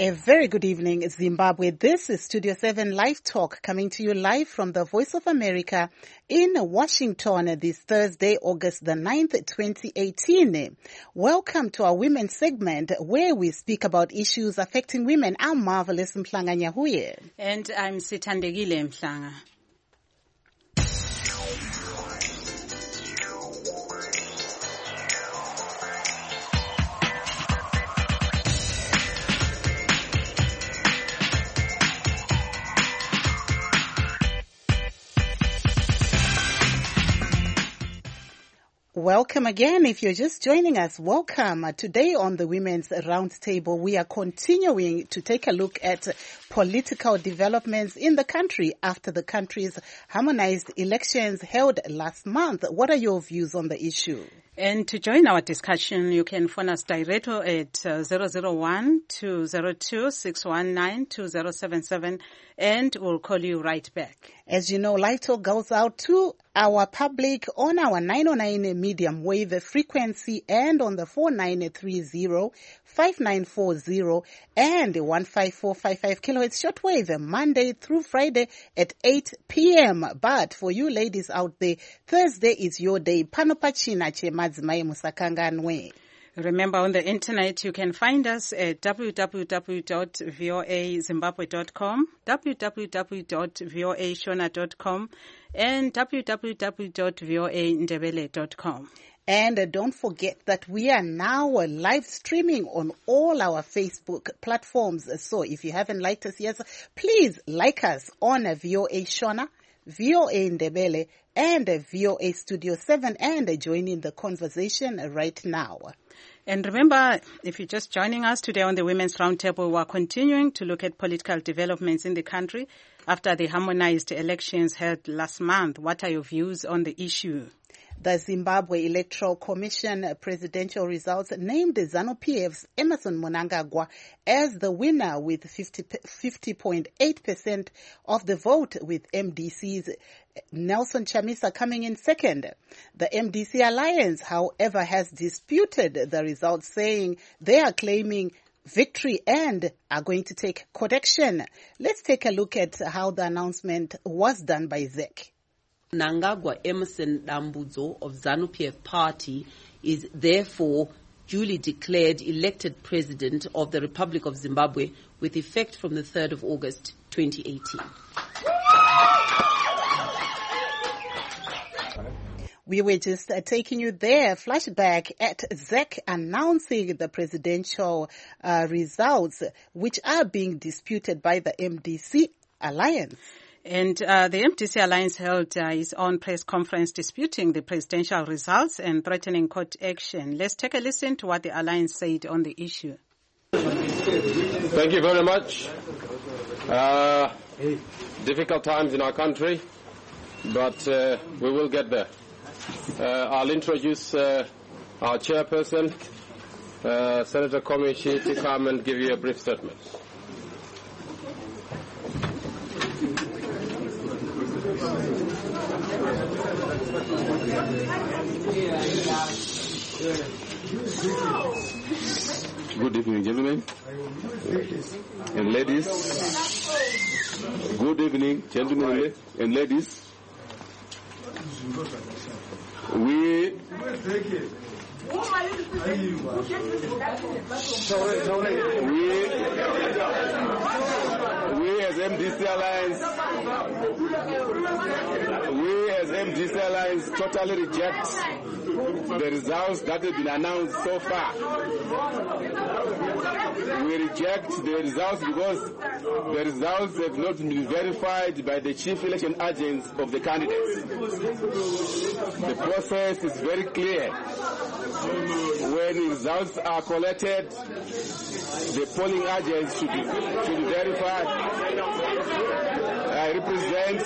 A very good evening, Zimbabwe. This is Studio 7 Live Talk coming to you live from the Voice of America in Washington this Thursday, August the 9th, 2018. Welcome to our women's segment where we speak about issues affecting women. I'm Marvelous Mhlanga Nyahuye. And I'm Sithandegile Mhlanga. Welcome again. If you're just joining us, welcome. Today on the Women's Roundtable, we are continuing to take a look at political developments in the country after the country's harmonized elections held last month. What are your views on the issue? And to join our discussion, you can phone us directly at 001-202-619-2077 and we'll call you right back. As you know, Live Talk goes out to our public on our 909 medium wave frequency and on the 4930-5940 and 15455 kilohertz shortwave Monday through Friday at 8 p.m. But for you ladies out there, Thursday is your day. Panopachina che madzimai musakanganwe. Remember, on the internet, you can find us at www.voazimbabwe.com, www.voashona.com, and www.voandebele.com. And don't forget that we are now live streaming on all our Facebook platforms. So if you haven't liked us yet, please like us on VOA Shona, VOA Ndebele, and VOA Studio 7 and join in the conversation right now. And remember, if you're just joining us today on the Women's Roundtable, we're continuing to look at political developments in the country after the harmonized elections held last month. What are your views on the issue? The Zimbabwe Electoral Commission presidential results named ZANU-PF's Emmerson Mnangagwa as the winner with 50.8% of the vote, with MDC's Nelson Chamisa coming in second. The MDC Alliance, however, has disputed the results, saying they are claiming victory and are going to take correction. Let's take a look at how the announcement was done by ZEC. Mnangagwa Emmerson Dambudzo of ZANU-PF party is therefore duly declared elected president of the Republic of Zimbabwe with effect from the 3rd of August 2018. We were just taking you there, flashback at ZEC announcing the presidential results, which are being disputed by the MDC Alliance. And the MDC Alliance held its own press conference disputing the presidential results and threatening court action. Let's take a listen to what the Alliance said on the issue. Thank you very much. Difficult times in our country, but we will get there. I'll introduce our chairperson, Senator Komishi, to come and give you a brief statement. Good evening, gentlemen and ladies. Good evening, gentlemen and ladies. We as MDC Alliance totally reject the results that have been announced so far. We reject the results because the results have not been verified by the chief election agents of the candidates. The process is very clear. When results are collected, the polling agents should verify. I represent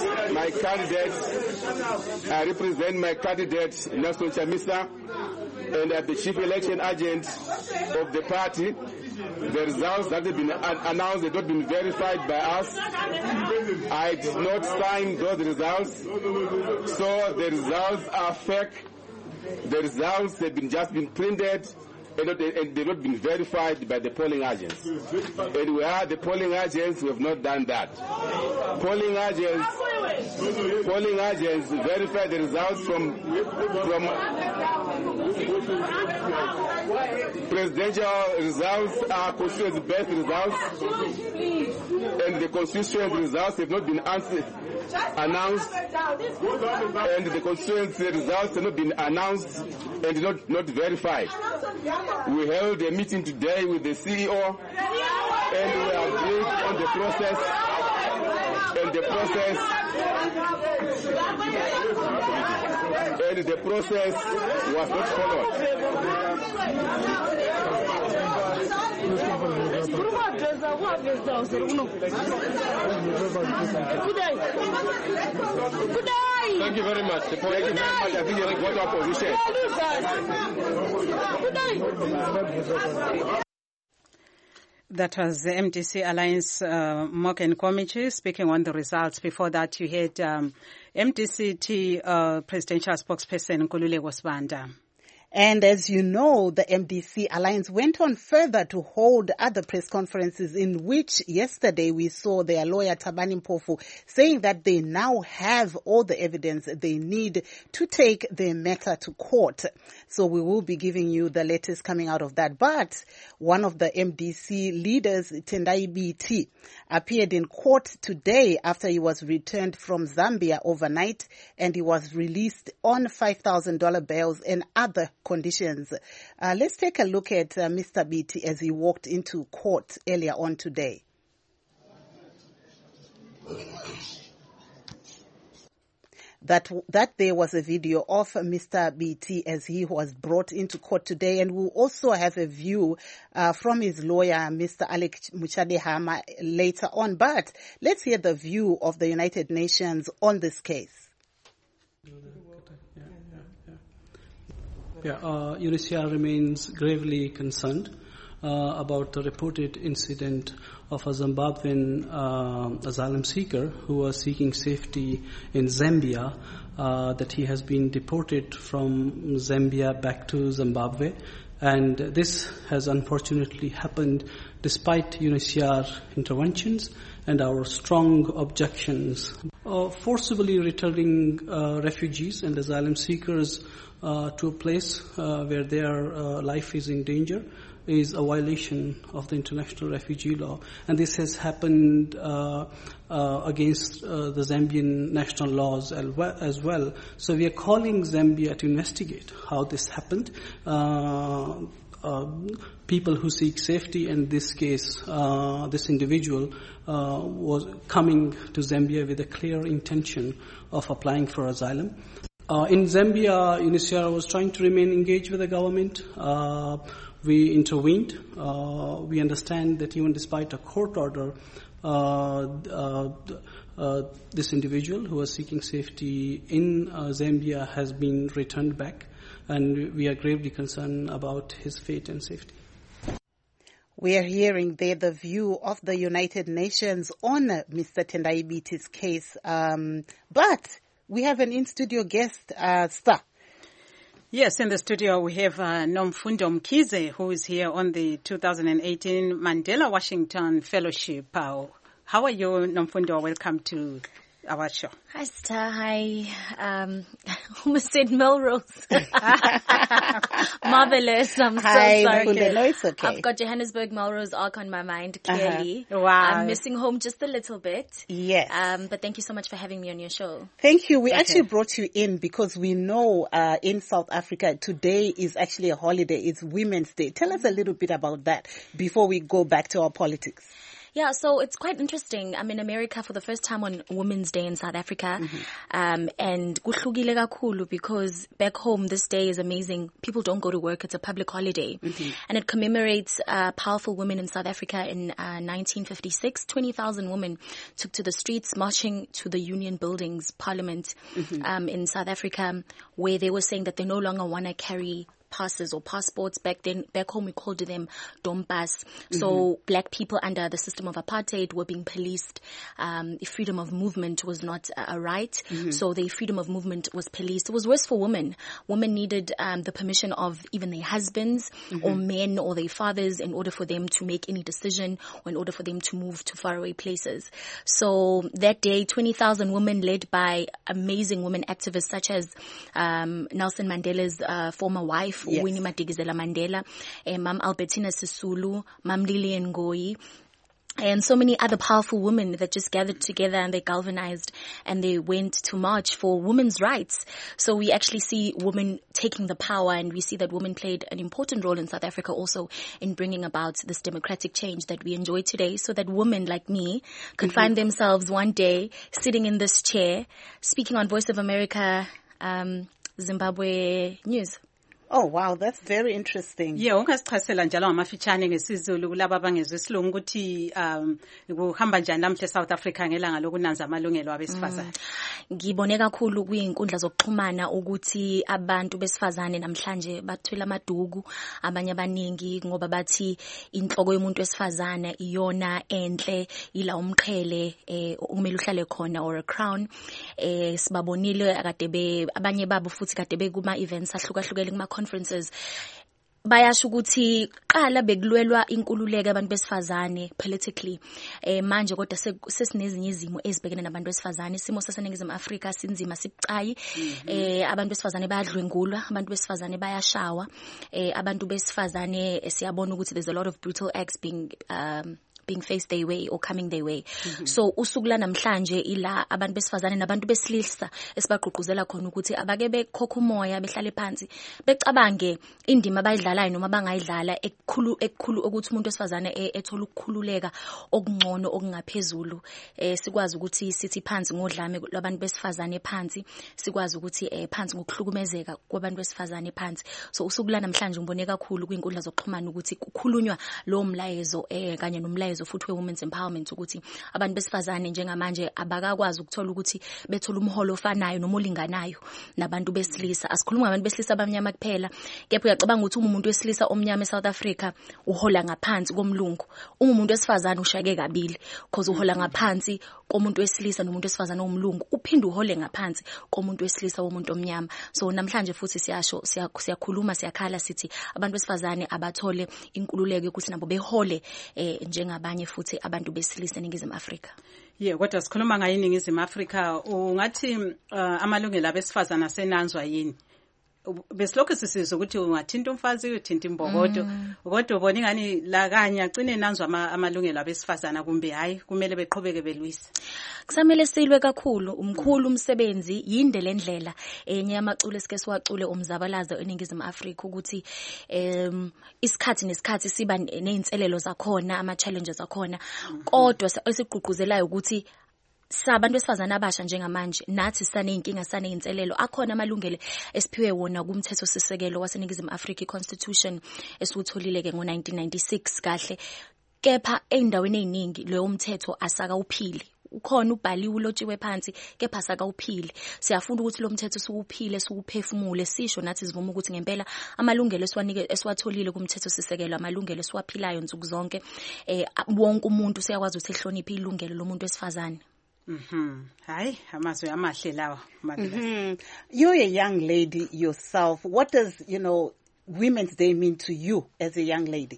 my candidate, Nelson Chamisa, and as the chief election agent of the party. The results that have been announced have not been verified by us. I did not sign those results, so the results are fake. The results have just been printed and they've not been verified by the polling agents. And where the polling agents who have not done that. Polling agents verify the results from presidential results are constituency-based results, and the constituency results have not been announced, and the constituency results have not been announced and not verified. We held a meeting today with the CEO, and we agreed on the process, and the process was not followed. Thank you very much. Thank you very much. I think you got our position. That was the MDC Alliance Morgan Komichi speaking on the results. Before that, you had MDC-T presidential spokesperson Nkululeko Sibanda. And as you know, the MDC Alliance went on further to hold other press conferences in which yesterday we saw their lawyer Thabani Mpofu saying that they now have all the evidence they need to take their matter to court. So we will be giving you the latest coming out of that. But one of the MDC leaders, Tendai BT, appeared in court today after he was returned from Zambia overnight, and he was released on $5,000 bails and other conditions. Let's take a look at Mr. BT as he walked into court earlier on today. That there was a video of Mr. BT as he was brought into court today, and we'll also have a view from his lawyer, Mr. Alex Muchadehama, later on. But let's hear the view of the United Nations on this case. UNHCR remains gravely concerned about the reported incident of a Zimbabwean asylum seeker who was seeking safety in Zambia, that he has been deported from Zambia back to Zimbabwe. And this has unfortunately happened despite UNHCR interventions and our strong objections. Forcibly returning refugees and asylum seekers to a place where their life is in danger is a violation of the international refugee law. And this has happened against the Zambian national laws as well. So we are calling Zambia to investigate how this happened. People who seek safety, in this case, this individual was coming to Zambia with a clear intention of applying for asylum. In Zambia, UNHCR was trying to remain engaged with the government. We intervened. We understand that even despite a court order, this individual who was seeking safety in Zambia has been returned back, and we are gravely concerned about his fate and safety. We are hearing there the view of the United Nations on Mr. Tendai BT's case. But we have an in-studio guest, Star. Yes, in the studio we have Nomfundo Mkhize, who is here on the 2018 Mandela Washington Fellowship. How are you, Nomfundo? Welcome to our show. Hi, Star. Hi. Almost said Melrose. Marvelous. I'm Hi, so sorry. No, it's okay. I've got Johannesburg Melrose Arc on my mind, clearly. Wow. I'm missing home just a little bit. Yes. But thank you so much for having me on your show. Thank you. We actually brought you in because we know in South Africa today is actually a holiday. It's Women's Day. Tell us a little bit about that before we go back to our politics. Yeah, so it's quite interesting. I'm in America for the first time on Women's Day in South Africa. And kuhlukile kakhulu because back home this day is amazing. People don't go to work. It's a public holiday. And it commemorates powerful women in South Africa in 1956. 20,000 women took to the streets marching to the Union Buildings, Parliament in South Africa, where they were saying that they no longer want to carry passes or passports. Back home we called them dompas. So black people under the system of apartheid were being policed. Freedom of movement was not a right. So the freedom of movement was policed. It was worse for women. Women needed the permission of even their husbands or men or their fathers in order for them to make any decision or in order for them to move to faraway places. So that day, 20,000 women led by amazing women activists such as Nelson Mandela's former wife, Winnie Madikizela Mandela, Mam Albertina Sisulu, Mam Lilian Ngoyi, and so many other powerful women that just gathered together and they galvanized and they went to march for women's rights. So we actually see women taking the power, and we see that women played an important role in South Africa also in bringing about this democratic change that we enjoy today, so that women like me could find themselves one day sitting in this chair speaking on Voice of America, Zimbabwe News. Oh wow, that's very interesting. Yeah, ungasichasela njalo ngamafitshane ngesizulu kulabo abangezwe isilungu ukuthi kuhamba njani namhle South Africa ngelanga lokunanza amalungelo abesifazane. Ngibone kakhulu kwinkundla zokuxhumana ukuthi abantu besifazane namhlanje bathwele amaduku, abanye abaningi ngoba bathi inhloko yomuntu wesifazane iyona enhle, ila umqhele umele uhlale khona, or a crown. Sibabonile akade abanye babo futhi kade kuma events ahlukahlukene kuma conferences bayasho ukuthi qala bekulwelwa inkululeko abantu besifazane politically, manje kodwa sesinezinye izimo ezibhekene nabantu besifazane. Isimo saseNingizimu Afrika sinzima sibucayi, abantu besifazane bayadlwengulwa, abantu besifazane bayashawa, abantu besifazane siyabona ukuthi there's a lot of brutal acts being faced their way or coming their way. So usuku la namhlanje ila abantu besifazane nabantu besilisa esibagqugquzela khona ukuthi abake bekhokha umoya, behlale phansi, becabange indima abayidlalayo noma bangayidlala ekukhulu ukuthi umuntu wesifazane ethola ukukhululeka okungcono okungaphezulu. Sikwazi ukuthi sithi phansi ngodlame labantu besifazane phansi, sikwazi ukuthi phansi ngokuhlukumezeka kwabantu besifazane phansi. So usuku la namhlanje ngibone kakhulu kwinkundla zokuxhumana ukuthi kukhulunywa lo mlayezo kanye nomlayezo futhi we-women's empowerment ukuthi abantu besifazane njengamanje abakakwazi ukuthola ukuthi bethola umholo ofanayo noma olinganayo nabantu besilisa. Asikhuluma ngabantu besilisa abamnyama kuphela, kepha uyacabanga ukuthi umuntu wesilisa omnyama eSouth Africa uhola ngaphansi komlungu, umuntu wesifazane ushayeke kabili because uhola ngaphansi komuntu wesilisa nomuntu wesifazane omlungu, uphinde uhole ngaphansi komuntu wesilisa womuntu omnyama. So namhlanje futhi siyakhuluma siyakhala sithi abantu besifazane abathole inkululeko ukuthi nabo behole njengabanye futhi abantu besilisa eNingizimu Afrika. Yeah, kodwa sikhuluma ngayo eNingizimu Afrika, ungathi amalungelo abesifazana asenanzwa yini? Besilokhu sisizwe ukuthi ungathinta umfazi uyothinta imbokodo, kodwa ubona ingani la kanye agcine nanzwa amalungelo abesifazana kumbe hayi kumele beqhubeke belwisa? Kusamele silwe kakhulu, umkhulu umsebenzi yinde lendlela enye yamaculo esike siwacule umzabalazo eNingizimu Afrika ukuthi isikhathi nesikhathi siba nezinselelo zakhona, ama challenges zakhona, kodwa esigqugquzelayo ukuthi sabantu besifazane abasha njengamanje nathi saneyinkinga saneyinselelo, akhona amalungelo esiphiwe wona kumthetho sisekelo waseNingizimu Afrika, iConstitution esiwutholile ke ngo1996 kahle, kepha eindaweni eziningi leyo umthetho asakawuphili. Ukhona ubhaliwe ulotshiwe phansi kepha asakawuphili. Siyafuna ukuthi lo mthetho siwuphile, siwuphefumule, sisho nathi sivuma ukuthi ngempela amalungelo esiwatholile kumthetho sisekelo amalungelo esiwaphilayo nsuku zonke, wonke umuntu siyakwazi ukuthi ehloniphe ilungelo lomuntu wesifazane. Hayi amazwi amahle lawa. You're a young lady yourself. What does, Women's Day mean to you as a young lady?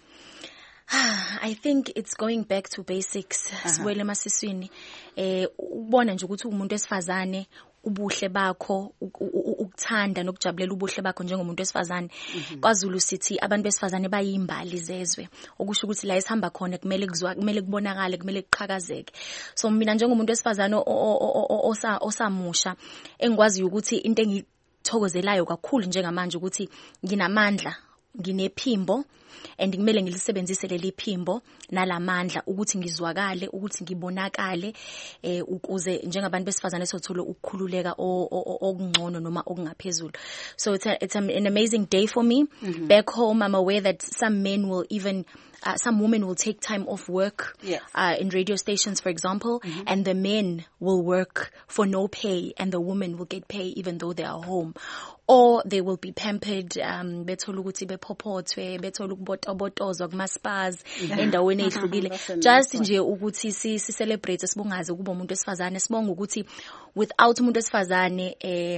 I think it's going back to basics. Siwele masiswini. Ubona nje ukuthi umuntu wesifazane ubuhle bakho, ukuthanda nokujabulela ubuhle bakho njengomuntu wesifazane. KwaZulu sithi abantu besifazane bayimbali zezwe. Okusho ukuthi la esihamba khona kumele kubonakale, kumele kuqhakazeke. So mina njengomuntu wesifazane osamusha engikwazi ukuthi into engithokozelayo kakhulu njengamanje ukuthi nginamandla, nginephimbo, and kumele ngilisebenzise leli phimbo nalamandla ukuthi ngizwakale, ukuthi ngibonakale, ukuze njengabantu besifazane sothola ukukhululeka okungcono noma okungaphezulu. So it's an amazing day for me. Back home, I'm aware that some men will even some women will take time off work, in radio stations, for example, and the men will work for no pay, and the women will get pay even though they are home. Or they will be pampered, bethola ukuthi bephopothwe, bethola ukubotobotozwa kuma-spas, endaweni ehlukile. Just nje ukuthi si celebrate sibongaze ukuba umuntu wesifazane, sibonga ukuthi without umuntu wesifazane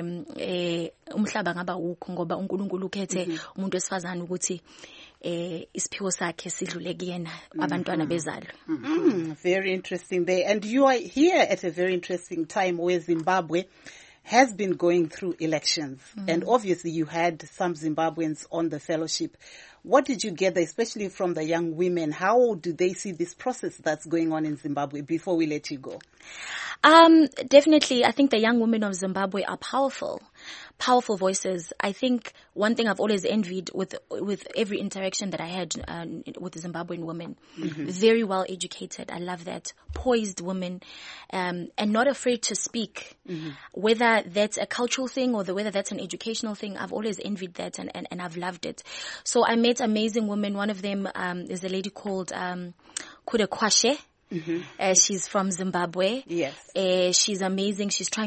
umhlaba ngaba wukho, ngoba uNkulunkulu ukhethe umuntu wesifazane ukuthi isiphiwo sakhe sidlule kuyena abantwana bezalo. Very interesting there. And you are here at a very interesting time where Zimbabwe has been going through elections. And obviously you had some Zimbabweans on the fellowship. What did you gather, especially from the young women? How do they see this process that's going on in Zimbabwe before we let you go? Definitely, I think the young women of Zimbabwe are powerful voices. I think one thing I've always envied with every interaction that I had with the Zimbabwean women, very well educated. I love that. Poised women, and not afraid to speak. Whether that's a cultural thing or whether that's an educational thing, I've always envied that and I've loved it. So I met amazing women. One of them is a lady called Kuda Kwashe. She's from Zimbabwe. Yes. She's amazing. She's trying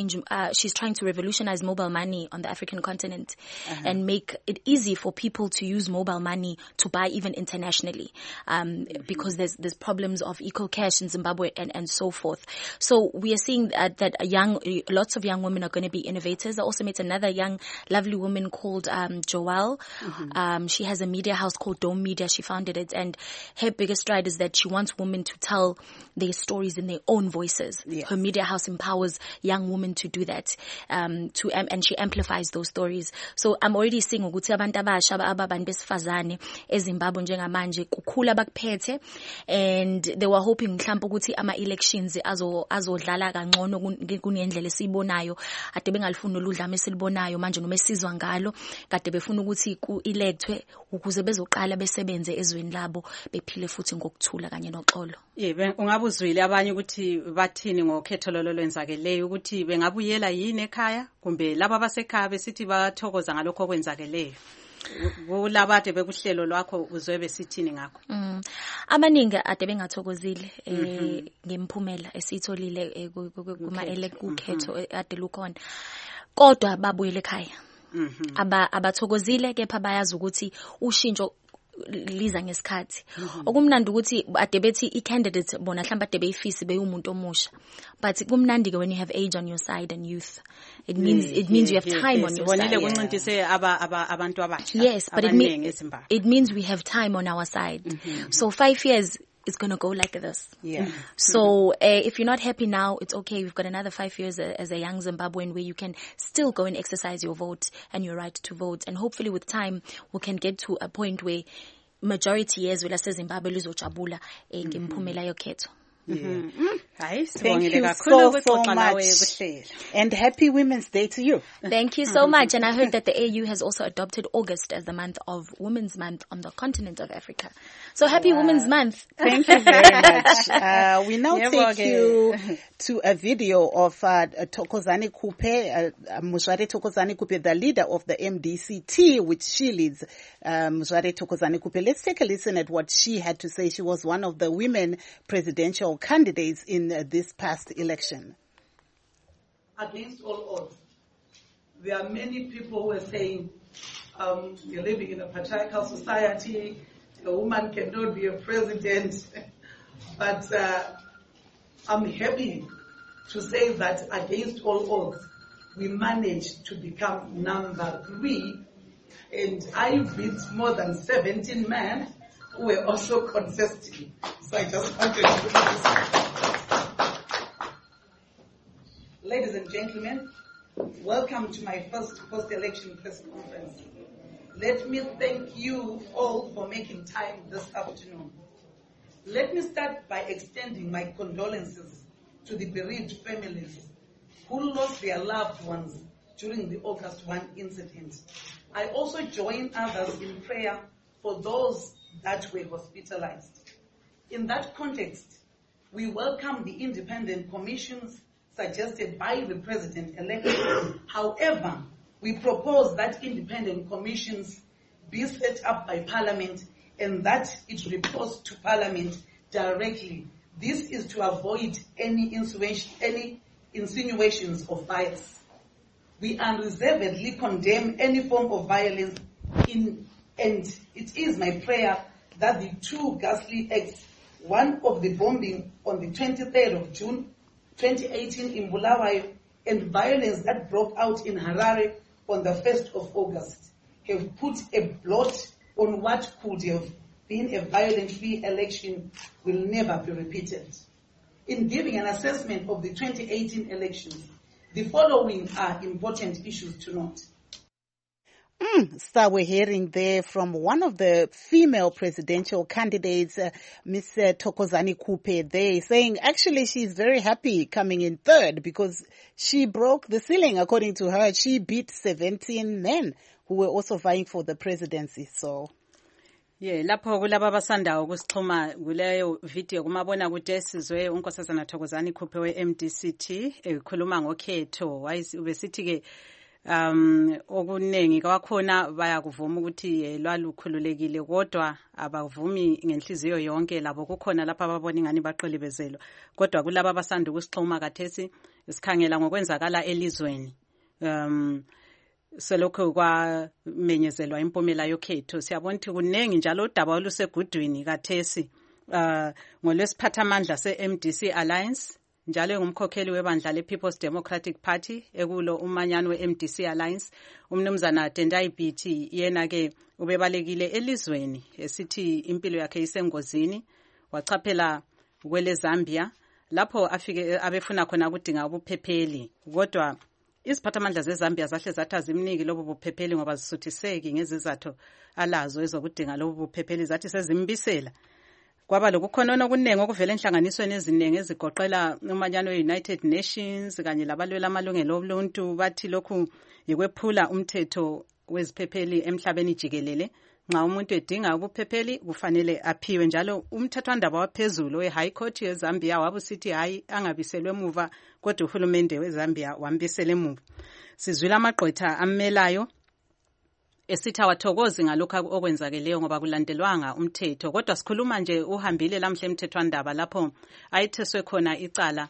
to revolutionize mobile money on the African continent and make it easy for people to use mobile money to buy even internationally. Because there's problems of eco-cash in Zimbabwe and so forth. So we are seeing that lots of young women are going to be innovators. I also met another young, lovely woman called Joelle. She has a media house called Dome Media. She founded it, and her biggest stride is that she wants women to tell their stories in their own voices. Yes. Her media house empowers young women to do that, and she amplifies those stories. So I'm already seeing ukuthi abantu abasha ababantu besifazane eZimbabwe njengamanje kukhula bakuphethe, and they were hoping mhlawumbe ukuthi ama elections azodlala kangcono kunendlela esibonayo, ade bengalifuni oludlame esilibonayo manje noma esizwa ngalo, kade befuna ukuthi ku-electwe ukuze bezoqala besebenze ezweni labo bephile futhi ngokuthula kanye noxolo. Ungabuzwile abanye ukuthi bathini ngokhetho lolo lwenzakeleyo, ukuthi bengabuyela yini ekhaya kumbe laba basekhaya besithi bathokoza ngalokho okwenzakeleyo. Kulaba ade bekuhlelo lwakho uzwe besithini ngakho? Abaningi ade bengathokozile ngemphumela esitholile kuma ukhetho ade lukhona, kodwa babuyele ekhaya. Abathokozile kepha bayazi ukuthi ushintsho liza ngesikhathi. Okumnandi ukuthi ade bethi i-candidate bona mhlawumbe ade beyifisi beyumuntu omusha, but kumnandi ke when you have age on your side and youth, it means you have time on your side. Yes, but it means we have time on our side. So 5 years it's going to go like this. Yeah. So if you're not happy now, it's okay. We've got another 5 years as a young Zimbabwean where you can still go and exercise your vote and your right to vote. And hopefully with time, we can get to a point where majority years will say Zimbabwe lizojabula ngemphumela yokhetho. Thank you so much. And happy Women's Day to you. Thank you so much. And I heard that the AU has also adopted August as the month of Women's Month on the continent of Africa. So happy Women's Month. Thank you very much. We now take you to a video of Thokozani Kupe, Muzvare Thokozani Kupe, the leader of the MDC-T, which she leads, Muzvare Thokozani Kupe. Let's take a listen at what she had to say. She was one of the women presidential candidates in this past election. Against all odds, there are many people who are saying you're living in a patriarchal society, a woman cannot be a president. But I'm happy to say that against all odds, we managed to become number 3, and I beat more than 17 men who were also contesting. So I just wanted to do this. Ladies and gentlemen, welcome to my first post-election press conference. Let me thank you all for making time this afternoon. Let me start by extending my condolences to the bereaved families who lost their loved ones during the August 1 incident. I also join others in prayer for those that were hospitalized. In that context, we welcome the independent commissions suggested by the President-elect. However, we propose that independent commissions be set up by Parliament and that it reports to Parliament directly. This is to avoid any insinuations of bias. We unreservedly condemn any form of violence and it is my prayer that the two ghastly acts, one of the bombing on the 23rd of June 2018 in Bulawayo and violence that broke out in Harare on the 1st of August, have put a blot on what could have been a violent-free election will never be repeated. In giving an assessment of the 2018 elections, the following are important issues to note. So we're hearing there from one of the female presidential candidates, Ms. Thokozani Kupe, there saying actually she's very happy coming in third because she broke the ceiling. According to her, she beat 17 men who were also vying for the presidency. So lapho kulaba abasanda ukusixhuma kuleyo video kumabona kude sizwe unkosazana Thokozani Kupe we-MDCT ekhuluma ngokhetho ubesithi ke okunengi kwakhona bayakuvuma ukuthi lwalukhululekile kodwa abavumi ngenhliziyo yonke labo kukhona lapha ababona ingani baqhelebezelwa kodwa kulabo abasanda ukusixhuma kathesi isikhangela ngokwenzakala elizweni selokho kwamenyezelwa impumela yokhetho siyabona ukuthi kunengi njalo udaba olusegudwini kathesi ngolwesiphathamandla se-MDC Alliance njalo ngumkhokheli webandla le-People's Democratic Party ekulo umanyano we-MDC Alliance umnumzana Tendai Biti yena-ke ubebalekile elizweni esithi impilo yakhe isengozini wachaphela kwele Zambia lapho afike abefuna khona ukudinga ubuphepheli kodwa iziphathamandla zeZambia zahle zathi azimniki lobo buphepheli ngoba zisuthiseki ngezizathu alazo ezokudinga lobo buphepheli zathi sezimbisela kwaba lokukhonona okunengi okuvela enhlanganisweni eziningi ezigoqela umanyano we-United Nations kanye labalwela amalungelo oluntu bathi lokhu yikwephula umthetho weziphepheli emhlabeni jikelele nxa umuntu edinga ubuphepheli kufanele aphiwe njalo umthethwandaba waphezulu we-High Court yeZambia wabusithi hayi angabiselwe emuva kodwa uhulumende weZambia wambisela emuva sizwile amagqwetha amelayo esithi awathokozi ngalokho okwenzakeleyo ngoba kulandelwanga umthetho kodwa sikhuluma nje uhambile lamhle emthethwandaba lapho ayitheswe khona icala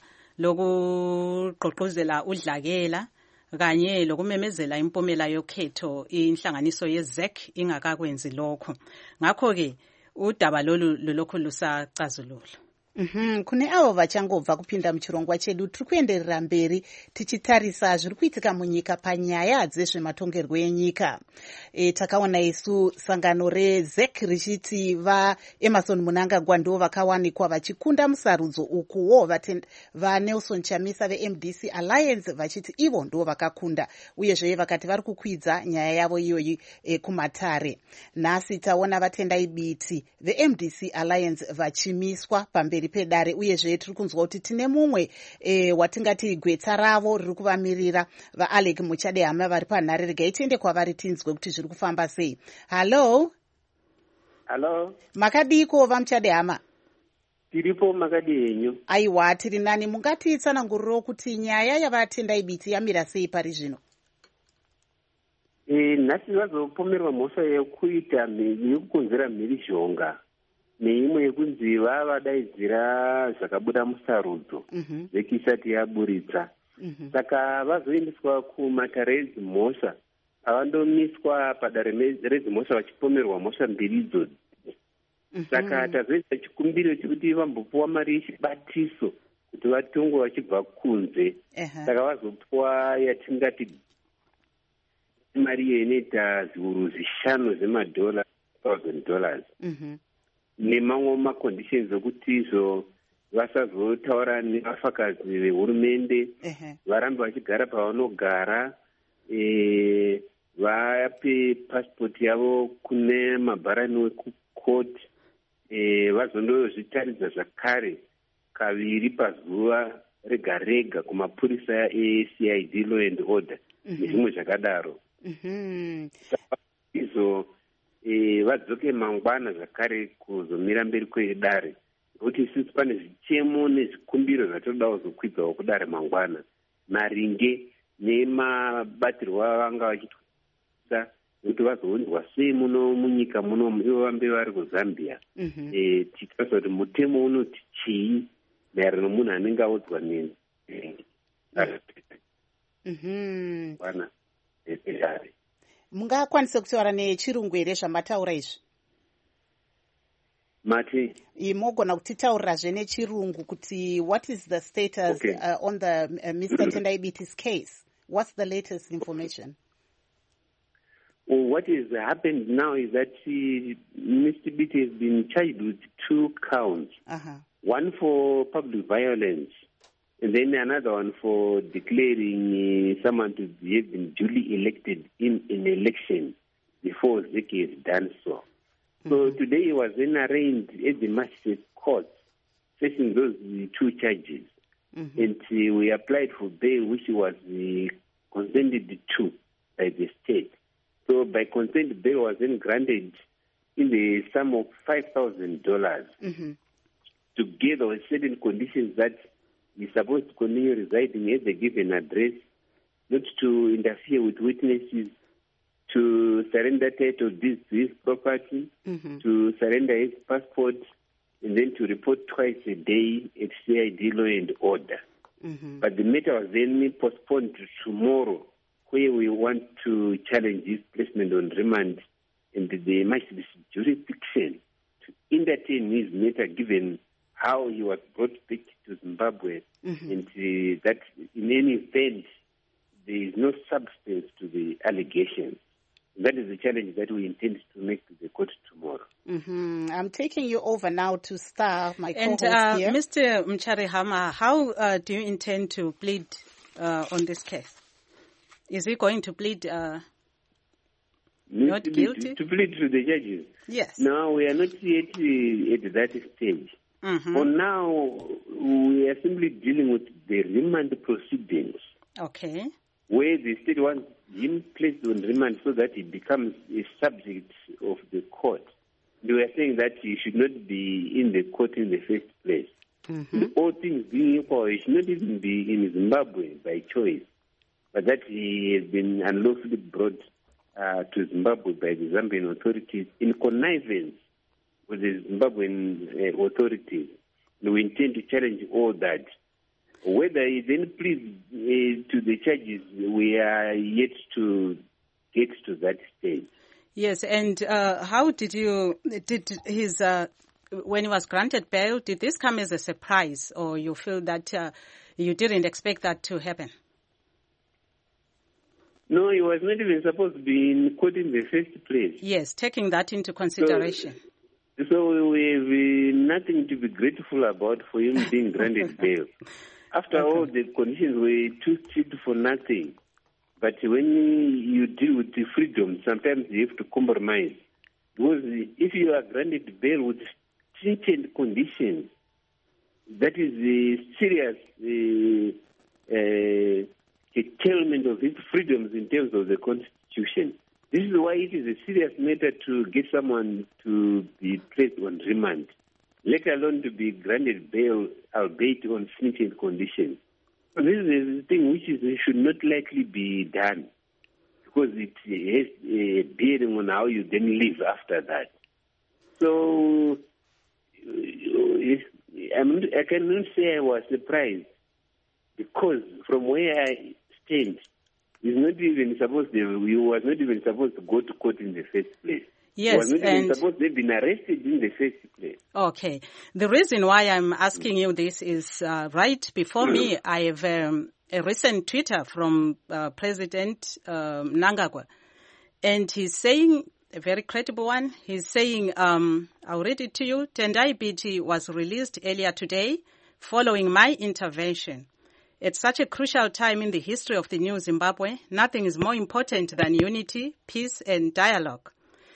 lokugqugquzela udlakela kanye lokumemezela impumela yokhetho inhlanganiso yeZEC ingakakwenzi lokho ngakho ke udaba lolokhu lusacazulula kune avo vachangobva kupinda muchirongwa chedu tiri kuenderera mberi tichitarisa zviri kuitika munyika panyaya dzezvematongerwo enyika takaona isu sangano reZEC richiti vaEmmerson Mnangagwa ndo vakawanikwa vachikunda musarudzo ukuwo vaNelson Chamisa veMDC Alliance vachiti ivo ndo vakakunda uyezve vakati vari kukwidza nyaya yavo iyoyi kumatare nhasi taona vatendai biti veMDC Alliance vachimiswa pamberi pedare uyezve tiri kunzwa kuti tine mumwe watingati gwetsa ravo riri kuvamirira vaAlec Muchadehama vari panhare regai tiende kwavari tinzwe kuti zviri kufamba sei. Hallo makadiko vaMuchadehama? Tiripo makadihenyu. Aiwa tiri nani mungatitsananguriro kuti nyaya yavatendai biti yamira sei pari zvino? Nhasi vazopomerwa mhosva yekuita yekukonzera mhirizhonga neimwe yekunzi vavadaidzira zvakabuda musarudzo vhiki isati yaburitsa saka vazoendeswa kumatare edzimhosva avandomiswa padare redzimhosva vachipomerwa mhosva mbiri idzodzi saka tazoita chikumbiro chekuti vambopuwa mari yechibatiso kuti vatongwe vachibva kunze saka vazopuwa yatingati mari iyo inoita zviuru zvishanu zvemadhola $1,000 nemamwe maconditions okuti izvo vasazotaura nevafakazi vehurumende varambe vachigara pavanogara vape pasipoti yavo kune mabharani wekukoti vazondozvitaridza zvakare kaviri pazuva rega rega kumapurisa eCID law and order nezvimwe zvakadaro izvo vadzoke mangwana zvakare kuzomira mberi kwedare, nokuti isusu pane zvichemo nezvikumbiro zvatodawo zokwidzawo kudare mangwana maringe nemabatirwo avanga vachitwisa kuti vazounzwa sei muno munyika munomu ivo vambe vari kuzambia. Tichitaura kuti mutemo unoti chii maererano nomunhu anenge audzwa nedare. Mungakwanise kutaura nechirungu here zvamataura izvi? Mati? Mogona kutitaurirazve nechirungu kuti what is the status on the Mr. Tendai Biti's case? What's the latest information? Well, what has happened now is that Mr. Biti has been charged with 2 counts. One for public violence, and then another one for declaring someone to have been duly elected in an election before Zeki has done so. So today he was then arraigned at the magistrate court, facing those 2 charges. And we applied for bail, which was consented to by the state. So by consent, bail was then granted in the sum of $5,000, together with certain conditions that he's supposed to continue residing at the given address, not to interfere with witnesses, to surrender title deeds to his property, to surrender his passport, and then to report twice a day at CID Law and Order. But the matter was then postponed to tomorrow, where we want to challenge his placement on remand and the magistrate's jurisdiction to entertain his matter, given how he was brought back to Zimbabwe, and that in any event there is no substance to the allegations. That is the challenge that we intend to make to the court tomorrow. I'm taking you over now to Star, my co-host here. Mr. Mcharihama, how do you intend to plead on this case? Is he going to plead not guilty? To plead to the judges? Yes. No, we are not yet at that stage. For now, we are simply dealing with the remand proceedings. Okay. Where the state wants him placed on remand so that he becomes a subject of the court. We are saying that he should not be in the court in the first place. All things being equal, he should not even be in Zimbabwe by choice, but that he has been unlawfully brought to Zimbabwe by the Zambian authorities in connivance with the Zimbabwean authorities. And we intend to challenge all that. Whether he then pleads to the charges, we are yet to get to that stage. Yes, and how did his, when he was granted bail, did this come as a surprise, or you feel that you didn't expect that to happen? No, he was not even supposed to be in court in the first place. Yes, taking that into consideration. So we have nothing to be grateful about for him being granted bail. After all, the conditions were too strict for nothing. But when you deal with the freedom, sometimes you have to compromise. Because if you are granted bail with stringent conditions, that is a serious curtailment of his freedoms in terms of the Constitution. This is why it is a serious matter to get someone to be placed on remand, let alone to be granted bail, albeit on stringent conditions. So this is a thing which should not likely be done, because it has a bearing on how you then live after that. So I cannot say I was surprised, because from where I stand, he was not even supposed to go to court in the first place. Yes, he was not even supposed to have been arrested in the first place. Okay. The reason why I'm asking you this is right before me, I have a recent Twitter from President Mnangagwa. And he's saying, a very credible one, he's saying, I'll read it to you, Tendai Biti was released earlier today following my intervention. At such a crucial time in the history of the new Zimbabwe, nothing is more important than unity, peace, and dialogue.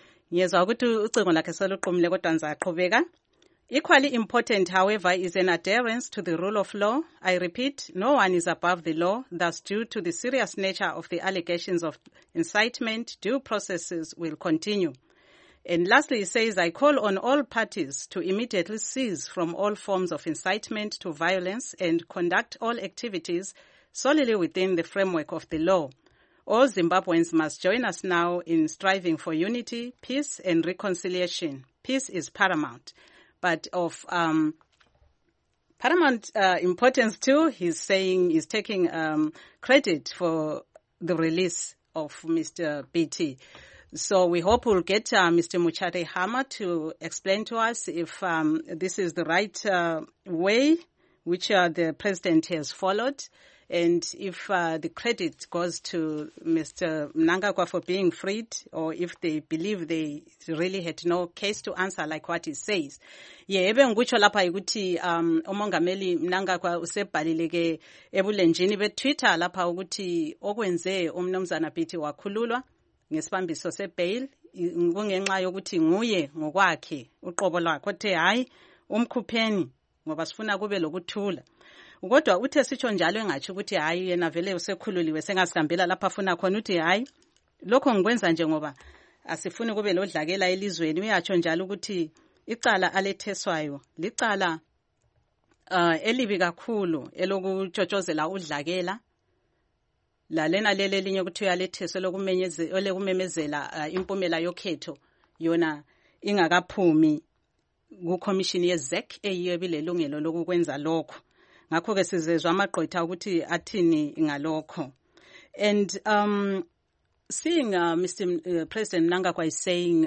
Equally important, however, is an adherence to the rule of law. I repeat, no one is above the law. Thus, due to the serious nature of the allegations of incitement, due processes will continue. And lastly, he says, I call on all parties to immediately cease from all forms of incitement to violence and conduct all activities solely within the framework of the law. All Zimbabweans must join us now in striving for unity, peace, and reconciliation. Peace is paramount. But of paramount importance too, he's saying he's taking credit for the release of Mr. BT. So we hope we'll get Mr. Muchadehama to explain to us if this is the right way which the president has followed, and if the credit goes to Mr. Mnangagwa for being freed, or if they believe they really had no case to answer like what he says. Ebe ngikutsho lapha ukuthi umongameli Mnangagwa usebhalile ebulenjini beTwitter lapha ukuthi okwenze umnumzana BT wakhululwa ngesibambiso sebail kungenxa yokuthi nguye ngokwakhe uqobo lwakhe othe hayi umkhupheni ngoba sifuna kube lokuthula. Kodwa uthe sitsho njalo engathi ukuthi hayi yena vele usekhululiwe sengasihambela lapha afuna khona uthi hayi lokho ngikwenza nje ngoba asifuni kube lodlakela elizweni. Uyatsho njalo ukuthi icala aletheswayo licala elibi kakhulu elokutshotshozela udlakela lalena lele linye ukuthi uyaletheswa lokumemezela impumela yokhetho yona ingakaphumi ku-commission ye-ZEC eyiyo bilelungelo lokukwenza lokho. Ngakho ke sizezwa amagqwetha ukuthi athini ngalokho. And seeing Mr. President Mnangagwa is saying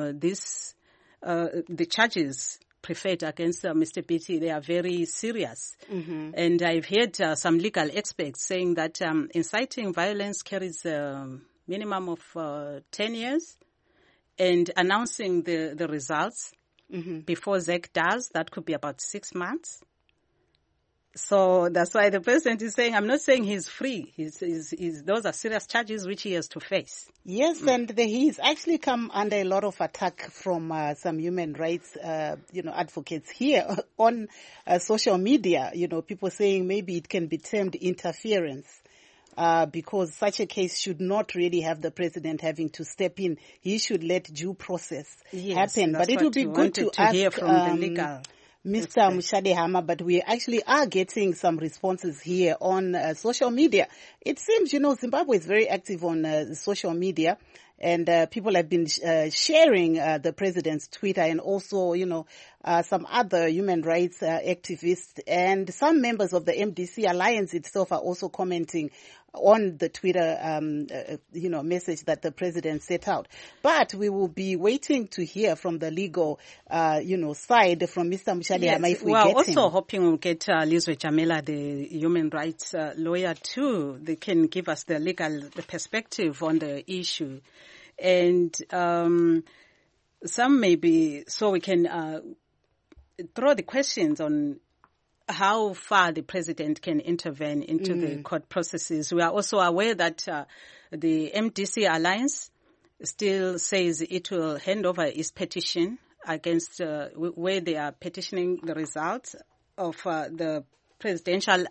the charges preferred against Mr. BT, they are very serious. Mm-hmm. And I've heard some legal experts saying that inciting violence carries a minimum of 10 years, and announcing the results before ZEC does, that could be about 6 months. So that's why the president is saying, I'm not saying he's free. Those are serious charges which he has to face. Yes, and he's actually come under a lot of attack from some human rights, advocates here on social media. People saying maybe it can be termed interference. Because such a case should not really have the president having to step in. He should let due process happen. But it would be good to ask hear from the legal Mr. Muchadehama, but we actually are getting some responses here on social media. It seems, Zimbabwe is very active on social media, and people have been sharing the president's Twitter, and also, some other human rights activists, and some members of the MDC Alliance itself are also commenting on the Twitter, message that the president set out. But we will be waiting to hear from the legal, side from Mr. Muchadehama if we get him. We're also hoping we'll get Lizwe Jamela, the human rights lawyer too. They can give us the legal perspective on the issue. And some maybe, so we can throw the questions on how far the president can intervene into the court processes. We are also aware that the MDC Alliance still says it will hand over its petition against where they are petitioning the results of the presidential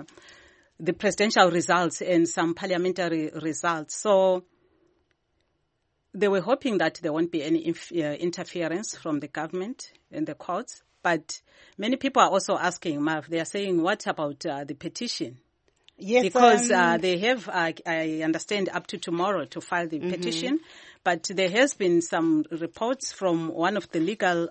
results and some parliamentary results. So they were hoping that there won't be any interference from the government and the courts. But many people are also asking, Marv, they are saying, what about the petition? Yes, because they have, I understand, up to tomorrow to file the petition. But there has been some reports from one of the legal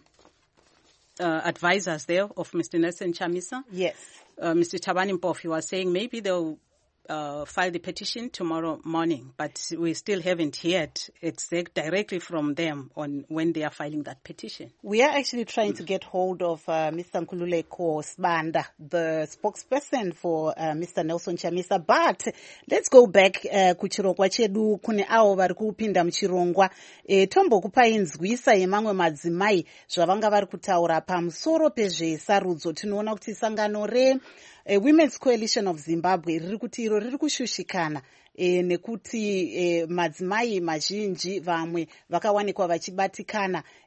advisors there of Mr. Nelson Chamisa. Yes. Mr. Thabani Mpofu was saying maybe they'll file the petition tomorrow morning, but we still haven't heard directly from them on when they are filing that petition. We are actually trying to get hold of Mr. Nkululeko Sibanda, the spokesperson for Mr. Nelson Chamisa. But let's go back kuchirongwa chedu kune avo vari kupinda muchirongwa tombo kupa inzwisa yemamwe madzimai zvavanga vari kutaura pamusoro pezvesarudzo. Tinoona kuti sangano Women's Coalition of Zimbabwe riri kuti iro riri kushushikana nekuti madzimai mazhinji vamwe vakawanikwa vachibatikana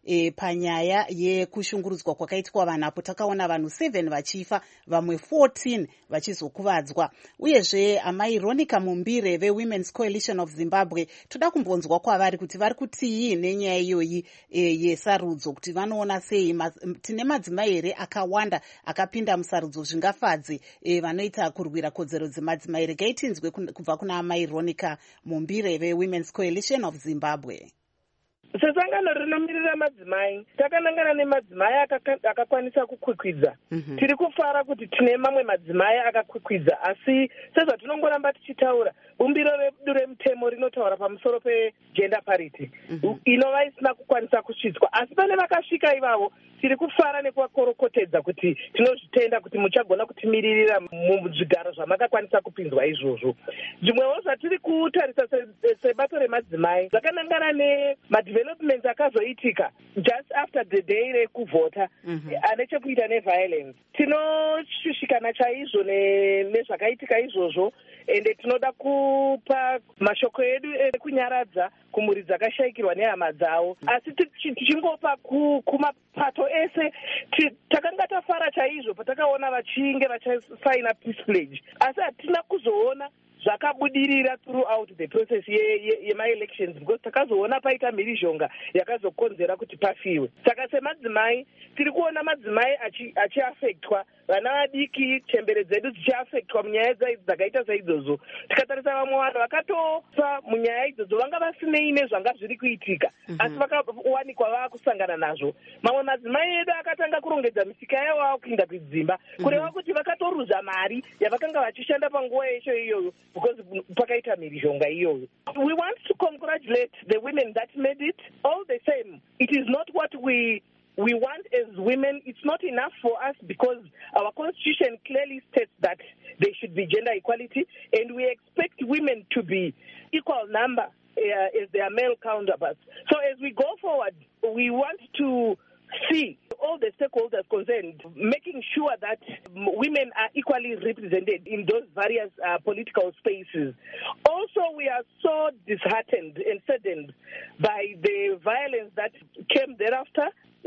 panyaya yekushungurudzwa kwakaitwa vanhu apo takaona vanhu 7 vachifa vamwe 14 vachizokuvadzwa. Uyezve amai Ronica Mumbire veWomen's Coalition of Zimbabwe toda kumbonzwa kwavari kuti vari kutii nenyaya iyoyi yesarudzo, kuti vanoona sei. Tine madzimai here akawanda akapinda musarudzo zvingafadze vanoita kurwira kodzero dzemadzimai. Regai tinzwe kubva kuna amai Ronica Mumbire veWomen's Coalition of Zimbabwe. Sesangano rinomirira madzimai takanangana nemadzimai akakwanisa kukwikwidza. Tiri kufara kuti tine mamwe madzimai akakwikwidza, asi sezvatinongoramba tichitaura bumbiro redu remutemo rinotaura pamusoro pegender parity inova isina kukwanisa kusvitswa, asi pane vakasvika ivavo tiri kufara nekuvakorokotedza kuti tinozvitenda kuti muchagona kutimiririra muzvigaro zvamakakwanisa kupinzwa izvozvo. Zvimwewo zvatiri kutarisa sebato remadzimai zvakanangana nemadevelopments akazoitika just after the day rekuvhota ane chekuita neviolence. Tinoshushikana chaizvo nezvakaitika izvozvo, ende tinoda kupa mashoko edu ekunyaradza kumhuri dzakashayikirwa nehama dzavo, asi tichingopa kumapato ese. Takanga tafara chaizvo patakaona vachinge vachasaina peace pledge, asi hatina kuzoona zvakabudirira throughout the process yema-elections, because takazoona paita mhirizhonga yakazokonzera kuti pafiwe. Saka semadzimai tiri kuona madzimai achiafektwa, vana vadiki chembere dzedu dzichiafektwa munyaya dzakaita saidzodzo. Tikatarisa vamwe vanhu vakatofa munyaya idzodzo vanga vasinei nezvanga zviri kuitika, asi vakawanikwa vaakusangana nazvo. Mamwe madzimai edu akatanga kurongedza misika yavo akuinda kudzimba, kureva kuti vakatorudza mari yavakanga vachishanda panguva yesho iyoyo because pakaita mhirizhonga iyoyo. We want to congratulate the women that made it. All the same, it is not what we want as women. It's not enough for us because our constitution clearly states that there should be gender equality, and we expect women to be equal number as their male counterparts. So as we go forward, we want to see all the stakeholders concerned, making sure that women are equally represented in those various political spaces. Also, we are so disheartened and saddened by the violence that came thereafter.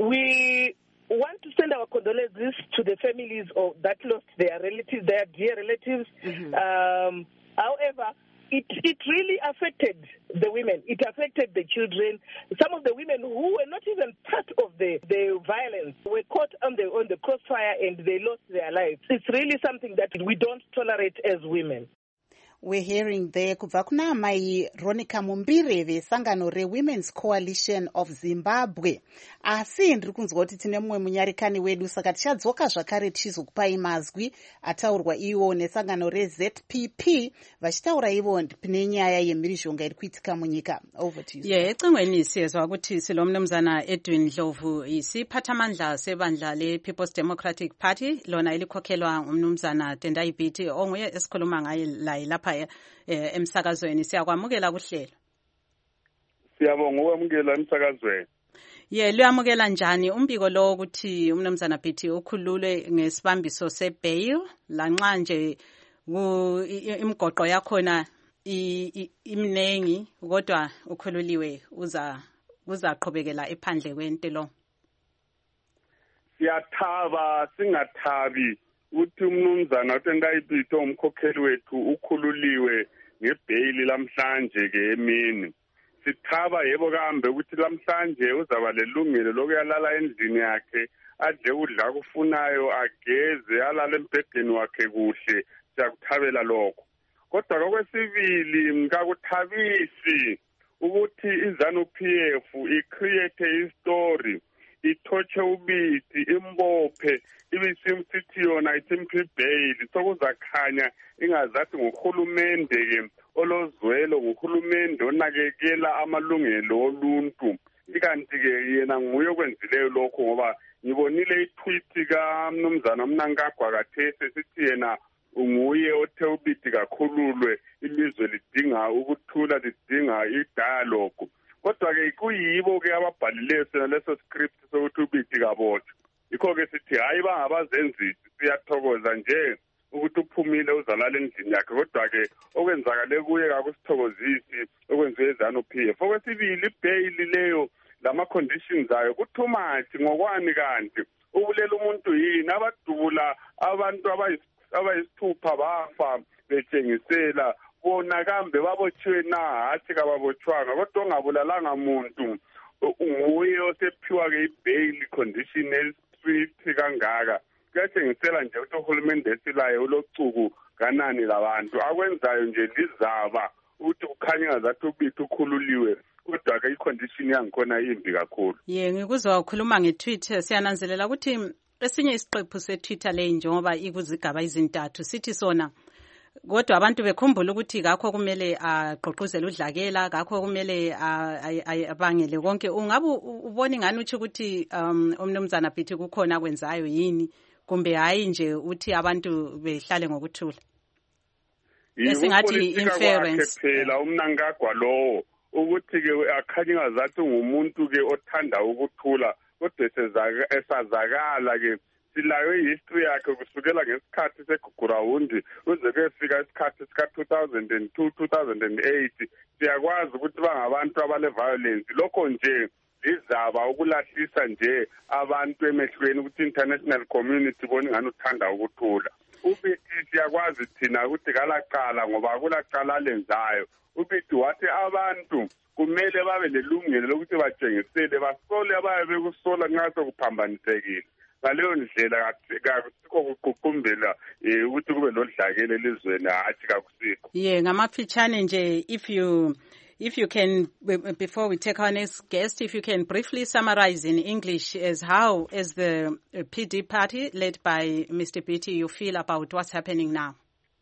We want to send our condolences to the families that lost their relatives, their dear relatives. However, it really affected the women. It affected the children. Some of the women who were not even part of the violence were caught on the crossfire and they lost their lives. It's really something that we don't tolerate as women. We're hearing there kubva kuna amai Ronica Mumbire vesangano reWomen's Coalition of Zimbabwe. Asi ndiri kunzwa kuti tine mumwe munyarikani wedu, saka tichadzoka zvakare tichizokupai mazwi ataurwa iwo nesangano reZPP vachitaura ivo pine nyaya yemhirizhonga iri kuitika munyika. Over to you. Ecingweni siyezwa ukuthi silo mnumzana Edwin Ndlovu isiphathamandla sebandla le-People's Democratic Party, lona elikhokhelwa umnumzana Tendai Biti onguye esikhuluma ngaye lapha emsakazweni. Siyakwamukela kuhlelo. Siyabonga ukwamukela emsakazweni. Luyamukela njani umbiko lo ukuthi umnumzana Biti ukhululwe ngesibambiso sebail lanxa nje imigoqo yakhona imnengi kodwa ukhululiwe uzaqhubekela ephandle kwentelo? Siyathaba singathabi uthi umnumzana Tendai Biti umkhokheli wethu ukhululiwe ngebhail lamhlanje ke emini. Sithaba yebo kambe ukuthi lamhlanje uzaba lelungelo lokuyalala endlini yakhe, adle udla kufunayo, ageze, alale embhedeni wakhe kuhle. Siyakuthabela lokho. Kodwa okwesibili ngakuthabisi ukuthi iZANU-PF icreate istory, ithotshe uBiti, imbophe, ibisimsithi yona isimpi bail, sokuzakhanya ingazathi nguhulumende ke olozwelo, nguhulumende onakekela amalungelo oluntu. Ikanti ke yena nguye okwenzileyo lokho, ngoba ngibonile itweet kaMnumzana Mnangagwa kathese sithi yena unguye othe uBiti kakhululwe, ilizwe lidinga ukuthula, lidinga idialogue. Kodwa ke kuyibo ke ababhalileyo sena leso script sokuthi uBiti kabotshwe. Ikho ke sithi hayi bangabazenzisi, siyathokoza nje ukuthi uphumile uzalala endlini yakhe, kodwa ke okwenzakale kuye kakusithokozisi okwenziwe eZANU-PF. Okwesibili ibail leyo lama conditions ayo ku too much ngokwani kanti ubulela umuntu yini abadubula abantu abayisithupha bafa betshengisela bona kambe babotshiwe na hathi kababotshwanga kodwa ongabulalanga muntu nguye osephiwa ke bail condition strict kangaka kuyatshengisela nje ukuthi uhulumende esilayo ulocuku kanani labantu akwenzayo nje lizaba ukuthi kukhanya ngathi ubithi ukhululiwe kodwa ke icondition yangikhona imbi kakhulu. Ngikuzwa ukhuluma nge-Twitter siyananzelela ukuthi esinye isiqephu se-Twitter le njengoba ikuzigaba izintathu sithi sona kodwa abantu bekhumbula ukuthi ngakho kumele agqugquzele udlakela ngakho kumele abangele konke. Ungabe ubona ngani uthi ukuthi umnumzana Bithi kukhona kwenzayo yini kumbe hayi nje uthi abantu behlale ngokuthula? Esingathi inference phela umnankagwa lowo ukuthi ke akhanye ngazathi ngumuntu ke othanda ukuthula kodwa esazakala ke silayo history yakhe kusukela ngesikhathi segugurawundi uze kuyefika isikhathi sika 2002 2008 siyakwazi ukuthi bangabantu abale violence lokho nje izaba ukulahlisa nje abantu emehlweni ukuthi international community boni ngani uthanda ukuthula. Ubithi siyakwazi thina ukuthi kalaqala ngoba kulaqala lenzayo ubithi wathi abantu kumele babe lelungelo lokuthi batshengisele basole abaye bekusola nxa sokuphambanisekile ngaleyo ndlela akusikho kuququmbela ukuthi kube lodlakela elizweni hathi kakusikho. Ngamafitshane nje if you can, before we take our next guest, if you can briefly summarize in English as how, as the PD party led by Mr. Bithi, you feel about what's happening now.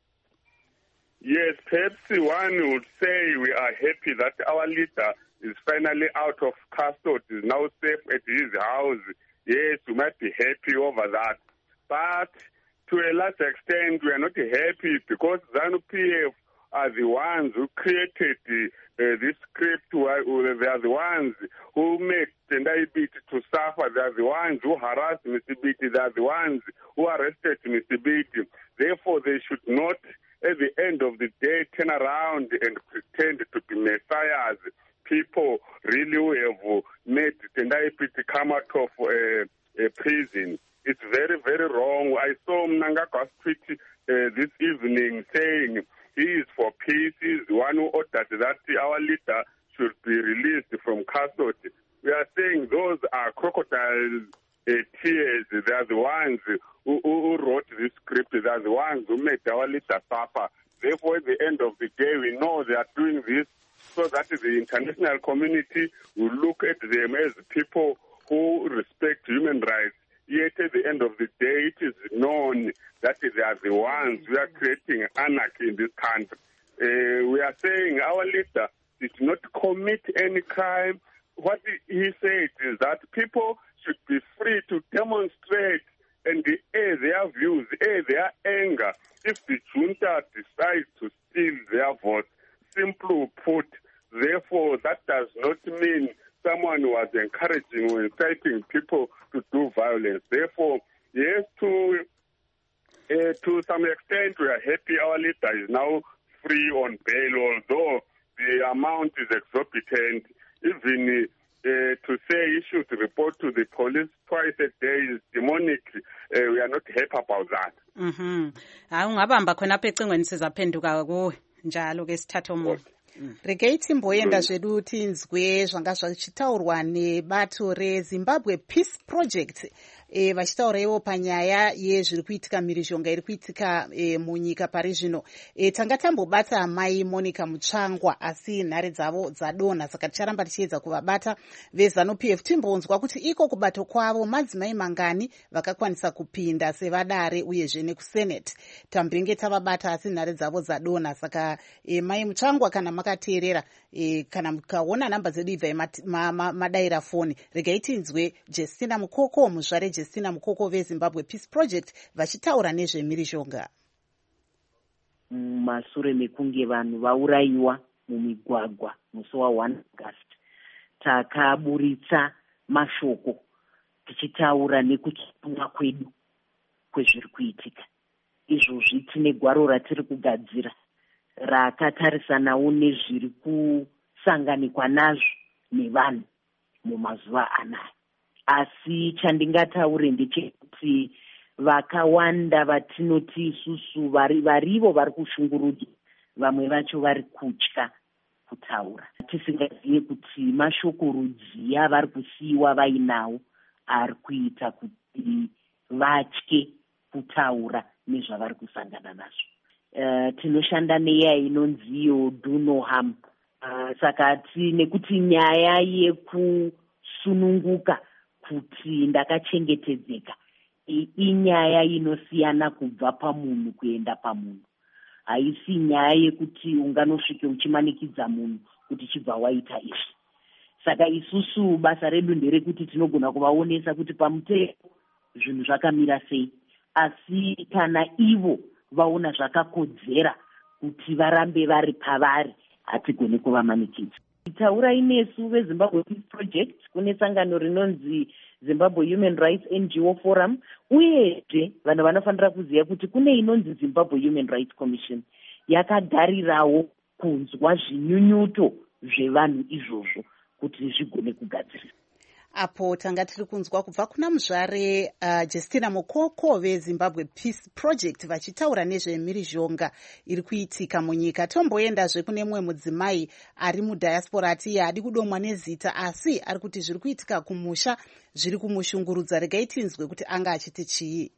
Yes, perhaps one would say we are happy that our leader is finally out of custody, is now safe at his house. Yes, we might be happy over that. But to a large extent, we are not happy because ZANU-PF are the ones who created this script. They are the ones who made Tendai Bithi to suffer. They are the ones who harassed Mr. Bithi. They are the ones who arrested Mr. Bithi. Therefore, they should not, at the end of the day, turn around and pretend to be messiahs. People really who have made Tendai Bithi come out of prison. It's very, very wrong. I saw Mnangagwa's tweet this evening saying he is for peace. He is the one who ordered that our leader should be released from custody. We are saying those are crocodile tears. They are the ones who wrote this script. They are the ones who made our leader suffer. Therefore, at the end of the day, we know they are doing this so that the international community will look at them as people who respect human rights. Yet at the end of the day, it is known that they are the ones who are creating anarchy in this country. We are saying our leader did not commit any crime. What he said is that people should be free to demonstrate and air their views, air their anger. If the junta decides to steal their votes, simply put, therefore, that does not mean someone was encouraging or inciting people to do violence. Therefore, yes, to some extent, we are happy our leader is now free on bail, although the amount is exorbitant. Even to say he should report to the police twice a day is demonic. We are not happy about that. Ungabamba khonapha ecingweni sizaphenduka kuwe njalo ke sithatha umuntu. Regaiti mboyenda zvedu tinzwe zvanga zvichitaurwa nebato reZimbabwe Peace Project vachitaurawo panyaya yezviri kuitika mhirizhonga iri kuitika munyika pari zvino. Tanga tambobata mai Monica Mutsvangwa asi nhare dzavo dzadonha saka ticharamba tichiedza kuvabata veZANU-PF timbonzwa kuti iko kubato kwavo madzimai mangani vakakwanisa kupinda sevadare uyezve nekusenate. Tambenge tavabata asi nhare dzavo dzadonha saka mai Mutsvangwa kana makateerera kana mukaona namba dzedu ibvai madaira foni regai tinzwe Justina Mukoko muzvare Justina Mukoko veZimbabwe Peace Project vachitaura nezvemhirizhonga. Mashure mekunge vanhu vaurayiwa mumigwagwa musi wa1 August takaburitsa mashoko tichitaura nekutsumwa kwedu kwezviri kuitika. Izvozvi tine gwaro ratiri kugadzira rakatarisanawo nezviri kusanganikwa nazvo nevanhu mumazuva anaya. Asi chandingataure ndechekuti vakawanda vatinoti isusu varivo vari kushungurudzwa, vamwe vacho vari kutya kutaura, tisingazive kuti mashoko rudzi avari kusiyiwa vainawo ari kuita kuti vatye kutaura nezvavari kusangana nazvo. Tinoshanda nenyaya inonziyo do no harm. Saka nekuti nyaya yekusununguka kuti ndakachengetedzeka inyaya inosiyana kubva pamunhu kuenda pamunhu. Haisi nyaya yekuti unganosvike uchimanikidza munhu kuti chibva waita izvi. Saka isusu basa redu nderekuti tinogona kuvaonesa kuti pamutemo zvinhu zvakamira sei, asi kana ivo vaona zvakakodzera kuti varambe vari pavari, hatigoni kuvamanikidza. Taurai nesu veZimbabwe Peace Project, kune sangano rinonzi Zimbabwe Human Rights NGO Forum, uyezve vanhu vanofanira kuziva kuti kune inonzi Zimbabwe Human Rights Commission yakagarirawo kunzwa zvinyunyuto zvevanhu izvozvo kuti zvigone kugadziriswa. Apo tanga tiri kunzwa kubva kuna muzvare Justina Mukoko veZimbabwe Peace Project vachitaura nezvemhirizhonga iri kuitika munyika. Tomboendazve kune mumwe mudzimai ari mudhayasipora ati haadi kudomwa nezita, asi ari kuti zviri kuitika kumusha zviri kumushungurudza. Regai tinzwe kuti anga achiti chii.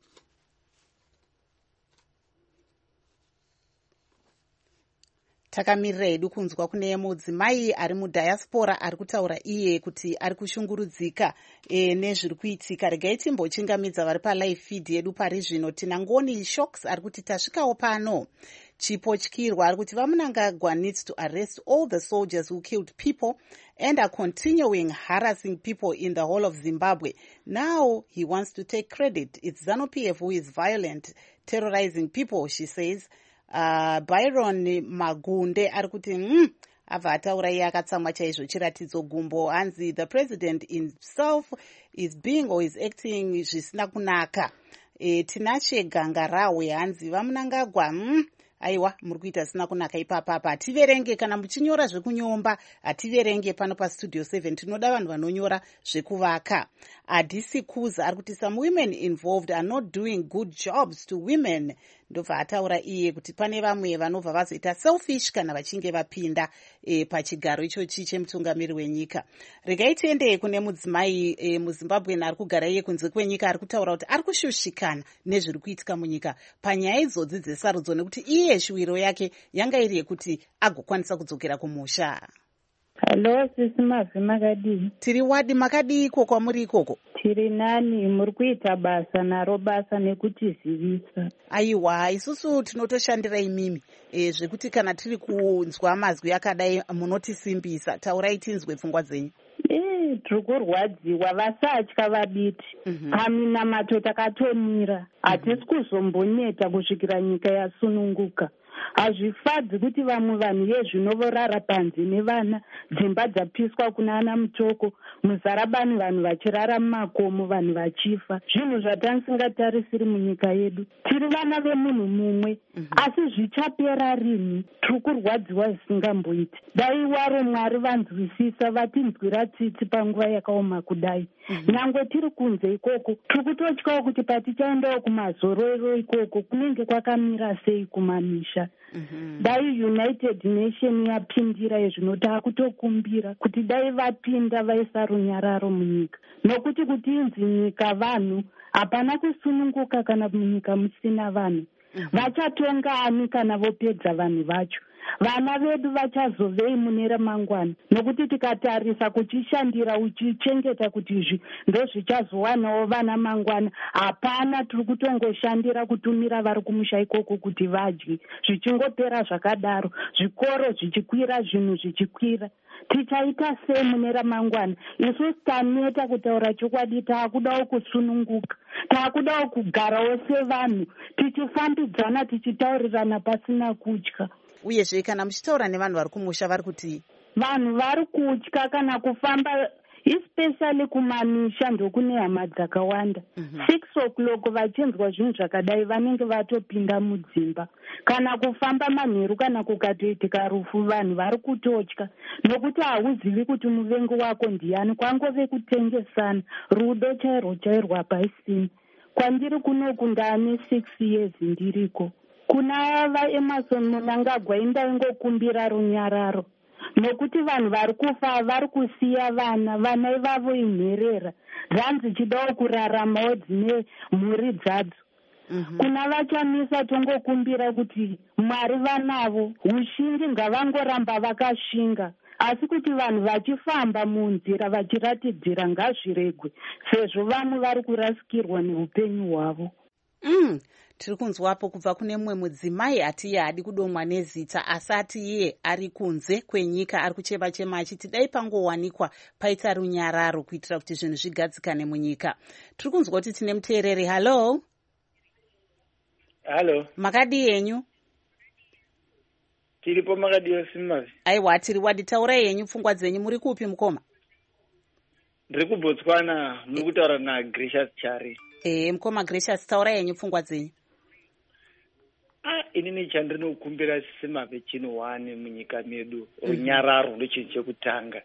Takamirira hedu kunzwa kune mudzimai ari mudhayasipora ari kutaura iye kuti ari kushungurudzika nezviri kuitika. Regai timbochingamidza vari palive feed yedu pari zvino. Tina Ngoni Shocks ari kuti tasvikawo pano. Chipotyirwa ari kuti Vamunangagwa needs to arrest all the soldiers who killed people and are continuing harassing people in the whole of Zimbabwe. Now he wants to take credit. It's ZANU-PF who is violent, terrorizing people, she says. Byron Magunde ari kuti abva ataura iye akatsamwa chaizvo. Chiratidzo gumbo hanzi the president himself is being or is acting zvisina kunaka. Tinashe Gangarawe hanzi Vamunangagwa aiwa muri kuita zvisina kunaka ipapapa. Hativerenge kana muchinyora zvekunyomba, hativerenge pano pastudio 7. Tinoda vanhu vanonyora zvekuvaka. Adisi Kuza ari kuti some women involved are not doing good jobs to women. Ndobva ataura iye kuti pane vamwe vanobva vazoita selfish kana vachinge vapinda pachigaro ichochi chemutungamiri wenyika. Regai tiende kune mudzimai muZimbabwe ari kugara iye kunze kwenyika ari kutaura kuti ari kushushikana nezviri kuitika munyika panyaya idzodzi dzesarudzo, nekuti iye shuwiro yake yanga iri yekuti agokwanisa kudzokera kumusha. Hello, sisi Mavi, makadii? Tiri wadi, makadii ikoko kwamuri ikoko? Tiri nani, muri kuita basa naro basa nekutizivisa. Aiwa, isusu tinotoshandira imimi. Zvekuti kana tiri kunzwa mazwi akadai munotisimbisa. Taurai tinzwe pfungwa dzenyu. Tiri kurwadziwa, vasatya vabiti. Paminamato takatomira. Hatisi kuzomboneta kusvikira nyika yasununguka. Hazvifadzi kuti vamwe vanhu yezvinovorara panze nevana, dzimba dzapiswa kuna ana mutoko, muzarabani vanhu vachirara mumakomo, vanhu vachifa. Zvinhu zvatanisingatarisi munyika yedu. Tiri vana vemunhu mumwe, asi zvichapera rini? Tiri kurwadziwa zvisingamboiti. Dai waro Mwari vanzwisisa, vatinzwira tsitsi panguva yakaoma kudai. Nyangwe tiri kunze ikoko, tiri kutotyawo kuti patichaendawo kumazororo ikoko kunenge kwakamira sei kumamisha. Dai United Nation yapindira yezvinota kutokumbira kuti dai vapinda vaisa runyararo munyika, nokuti kuti inzi nyika vanhu hapana kusununguka kana munyika musina vanhu. Vachatonga ani kana vopedza vanhu vacho? Vana vedu vachazovei mune ramangwana, nokuti tikatarisa kuchishandira uchichengeta kuti izvi ndozvichazowanawo vana mangwana, hapana. Tiri kutongoshandira kutumira vari kumusha ikoko kuti vadye, zvichingopera zvakadaro, zvikoro zvichikwira, zvinhu zvichikwira. Tichaita sei mune ramangwana? Isusu taneta kutaura chokwadi, taakudawo kusununguka, taakudawo kugarawo sevanhu, tichifambidzana, tichitaurirana pasina kutya. Uyezve kana muchitaura nevanhu vari kumusha vari kuti vanhu vari kutya kana kufamba especially kumamisha ndokune hama dzakawanda 6 o'clock vachinzwa zvinhu zvakadai vanenge vatopinda mudzimba. Kana kufamba manheru kana kukatoitika rufu vanhu vari kutotya nokuti hauzivi kuti muvengi wako ndiani, kwangove kutengesana, rudo chairwo chairwo hapaisini. Kwandiri kunoku ndaane 6 years ndiriko. Kuna vaEmerson Mnangagwa indaingokumbira runyararo nokuti vanhu vari kufa vari kusiya vana ivavo imherera zvanzi chidawo kuraramawo dzine mhuri dzadzo. Kuna vachamisa tongokumbira kuti Mwari vanavo, ushingi ngavangoramba vakashinga, asi kuti vanhu vachifamba munzira vachiratidzira ngazviregwe sezvo vamwe vari kurasikirwa neupenyu hwavo. Tiri kunzwapo kubva kune mumwe mudzimai atiye hadi kudomwa nezita asi atiye ari kunze kwenyika ari kuchema-chema achiti dai pangowanikwa paita runyararo kuitira kuti zvinhu zvigadzikane munyika. Tiri kunzwa kuti tine muteereri. Halo, makadii yenyu? Tiripo makadii simavi. Aiwa, tiri wadi. Taurai yenyu, pfungwa dzenyu. Muri kupi mukoma? Ndiri kuBotswana, muri kutaura naGracious Chari. Mukoma Gracious, taurai yenyu, pfungwa dzenyu. Inini chandinokumbira simavi chino wane munyika medu runyararo ndochinhu chekutanga.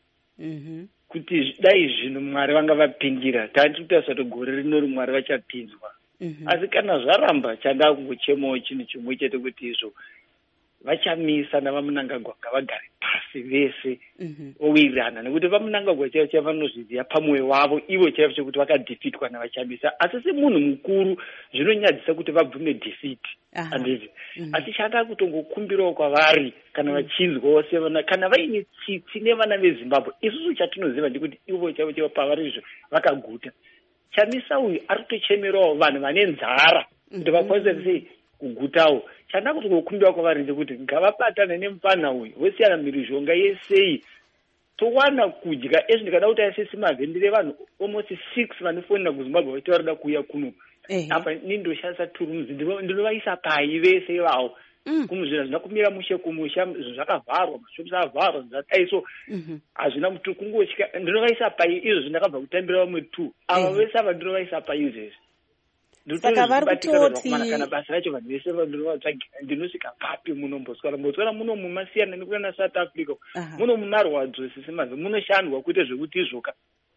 Kuti dai zvinhu Mwari vanga vapindira tandi kutariswa kuti gore rino Mwari vachapinzwa. Asi kana zvaramba changa kungochemawo chinhu chimwe chete kuti izvo vachamisa navaMnangagwa ngavagare pasi vese owirirana nekuti vaMnangagwa chaivo chaivo vanozviziva pamwoyo wavo ivo chaivo chekuti vakadhifitwa navachamisa. Asi semunhu mukuru zvinonyadzisa kuti vabvume dhifiti andizvi. Asi chanda kutongokumbirawo kwavari kana vachinzwawo sevana kana vaine tsitsi nevana veZimbabwe. Isusu chatinoziva ndikuti ivo chaivo chaivo pavarizvo vakaguta. Chamisa uyu ari kutochemerawo vanhu vane nzara kuti vakwanise sei kugutawo. Chanda kuti kukumbirawo kwavari ndekuti ngavabatane nemufana uyu vosiyana mhirizhonga yesei towana kudya. Ezvi ndikada kuti aise simavhe ndire vanhu almost 6 vanofonera kuZimbabwe vachiti varida kuuya kuno. Apa nindoshandisa turumuzi ndinovaisa pai vese ivavo kumuzvina zvina kumira mushe kumusha zvakavharwa mashopusi avharwa zvadaiso hazvina mutu kungosvika ndinovaisa pai izvo zvindakabva kutambira vamwe 2 ava vese ava ndinovaisa pai izvezvi. Saka vari kutoti kana basa racho vanhu vese vandinovatsvagira ndinosvika papi muno Botswana muno mumasiyana nekuda naSouth Africa muno munarwadzo sisimazve munoshandwa kuite zvekuti izvoka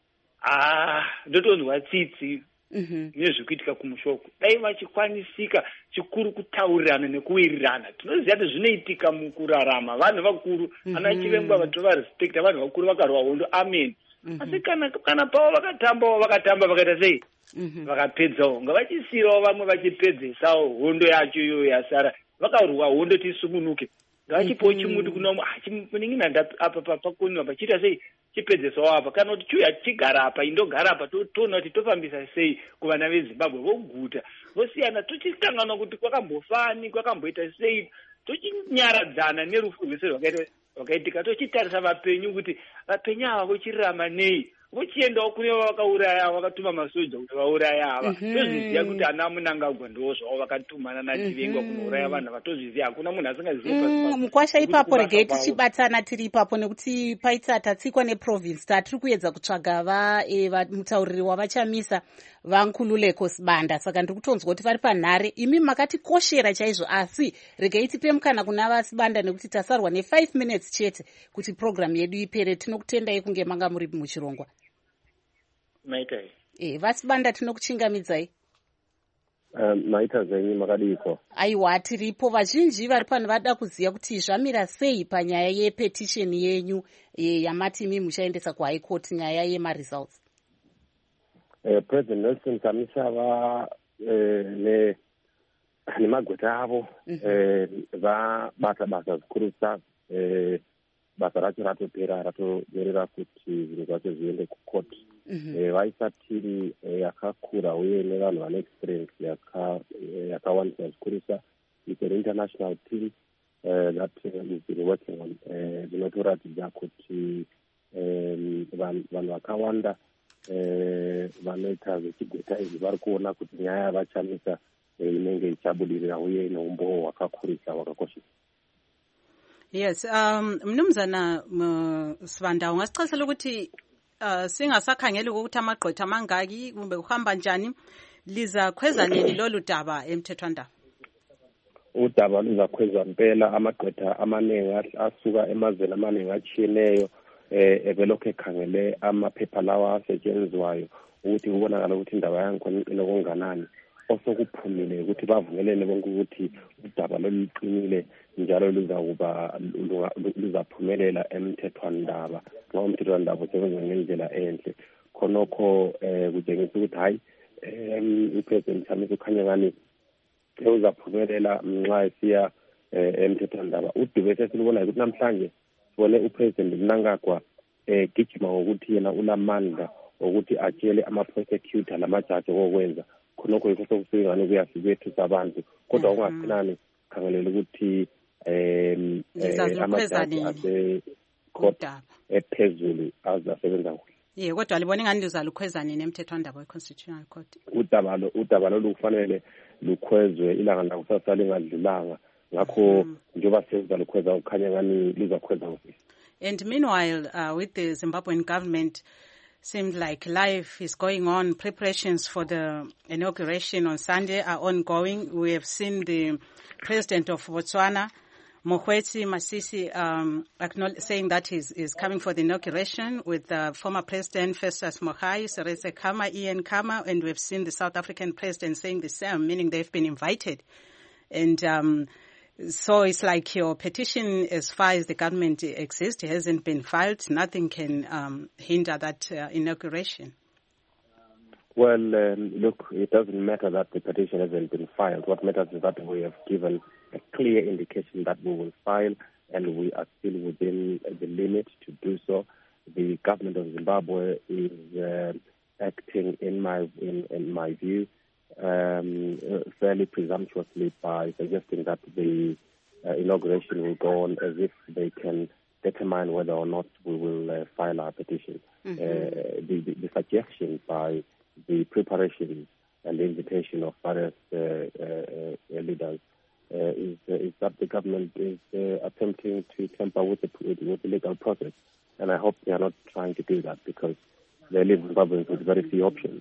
ndotonzwa tsitsi nezvekuitika kumushoko. Dai vachikwanisika chikuru kutaurirana nekuwirirana tinoziva kuti zvinoitika mukurarama vanhu vakuru ana chiremba vatovarespekta vanhu vakuru vakarwa hondo amen. Asi kana pavo vakatambawo vakaita sei vakapedzawo ngavachisirawo vamwe vachipedzesawo hondo yacho iyoyo yasara vakarwa hondo tisumunuke ngavachipawo chimuti kuno muningina apa pakoniwa pachiita sei chipedzesawo apa kana kuti chiuya chigara apa indogara apa toona kuti tofambisa sei kuvana veZimbabwe voguta vosiyana tochikanganwa kuti kwakambofani kwakamboita sei tochinyaradzana nerufu rwese rwakaitika tochitarisa vapenyu kuti vapenyu ava vochirarama nei vochiendawo kune vakauraya vakatuma masoja kuti vauraya ava tozviziva kuti ana Mnangagwa ndiwo zvavo vakatumana naTivengwa kunouraya vanhu vatozviziva hakuna munhu asingazivi mukwasha ipapo regai tichibatana tiri ipapo nekuti paita tatsikwa neprovince tatiri kuedza kutsvaga mutauriri wavachamisa vaNkululeko Sibanda saka ndiri kutonzwa kuti vari panhare imi makatikoshera chaizvo asi regai tipe mukana kuna vaSibanda nekuti tasarwa ne5 minutes chete kuti program yedu ipere. Tinokutendai kunge manga muri muchirongwa. Maitai. vaSibanda tinokuchingamidzai. Maita zvenyu makadiko. Aiwa tiripo vazhinji vari pano vada kuziva kuti zvamira sei panyaya yepetition yenyu yamati imi muchaendesa kuHigh Court nyaya yemaresults. President Nelson Chamisa nemagweta avo vabasa zikurusa basa racho ratopera ratodorera kuti zvinhu zvacho zviende kukoti. Vaisatiri yakakura uye nevanhu vane experience yakawandisa zikurusa. It's an international team that we've been working on. Zvinotoratidza kuti vanhu vakawanda vanoita zvechigweta izvi vari kuona kuti nyaya yavachamisa inenge ichabudirira uye neumbowo hwakakurisa hwakakoshesa. Yes, Mnumzana Sibanda, ungasichazela ukuthi singasakhangeli ukuthi amagqwetha amangaki kumbe kuhamba njani, lizakhweza nini lolu daba emthethwandaba? Udaba luzakhwezwa impela, amagqwetha amaningi asuka emazweni amaningi atshiyeneyo ebelokhu ekhangele amaphepha lawa asetshenziswayo ukuthi kubonakala ukuthi indaba yangikhona iqine okunganani. Osokuphumile ukuthi bavumelene bonke ukuthi udaba loluqinile njalo luzaphumelela emthethwandaba. Ngoba umthethwandaba usebenza ngendlela enhle. Khonokho kutshengisa ukuthi hayi uPresident Chamisa ukhanya ngani uzaphumelela nxa esiya emthethwandaba. Udube sesilubonayo ukuthi namhlanje sibone uPresident Mnangagwa gijima ngokuthi yena ulamandla ukuthi atshele ama-prosecutor lamajaji okwenza. Khonokho yikho sokusingane kuyasibethu sabantu, kodwa ungaqinani khangelela ukuthi amajaji ase-court ephezulu asebenza kuhle. Kodwa libona ingani lizalukhweza nini emthethwandaba we-Constitutional Court? Udaba lolu kufanele lukhwezwe ilanga lakusasa lingadlulanga, ngakho njengoba seluzalukhweza kukhanya ngani luzakhweza kuhle. And meanwhile, with the Zimbabwean government, seems like life is going on. Preparations for the inauguration on Sunday are ongoing. We have seen the president of Botswana, Mokgweetsi Masisi, saying that he is coming for the inauguration with former President Festus Mogae, Seretse Khama, Ian Khama, and we've seen the South African president saying the same, meaning they've been invited. And so it's like your petition, as far as the government exists, hasn't been filed. Nothing can hinder that inauguration. Well, look, it doesn't matter that the petition hasn't been filed. What matters is that we have given a clear indication that we will file, and we are still within the limit to do so. The government of Zimbabwe is acting, in my view, fairly presumptuously by suggesting that the inauguration will go on as if they can determine whether or not we will file our petition. The suggestion by the preparations and the invitation of various leaders is that the government is attempting to tamper with the legal process, and I hope they are not trying to do that because they live in Zimbabwe with very few options.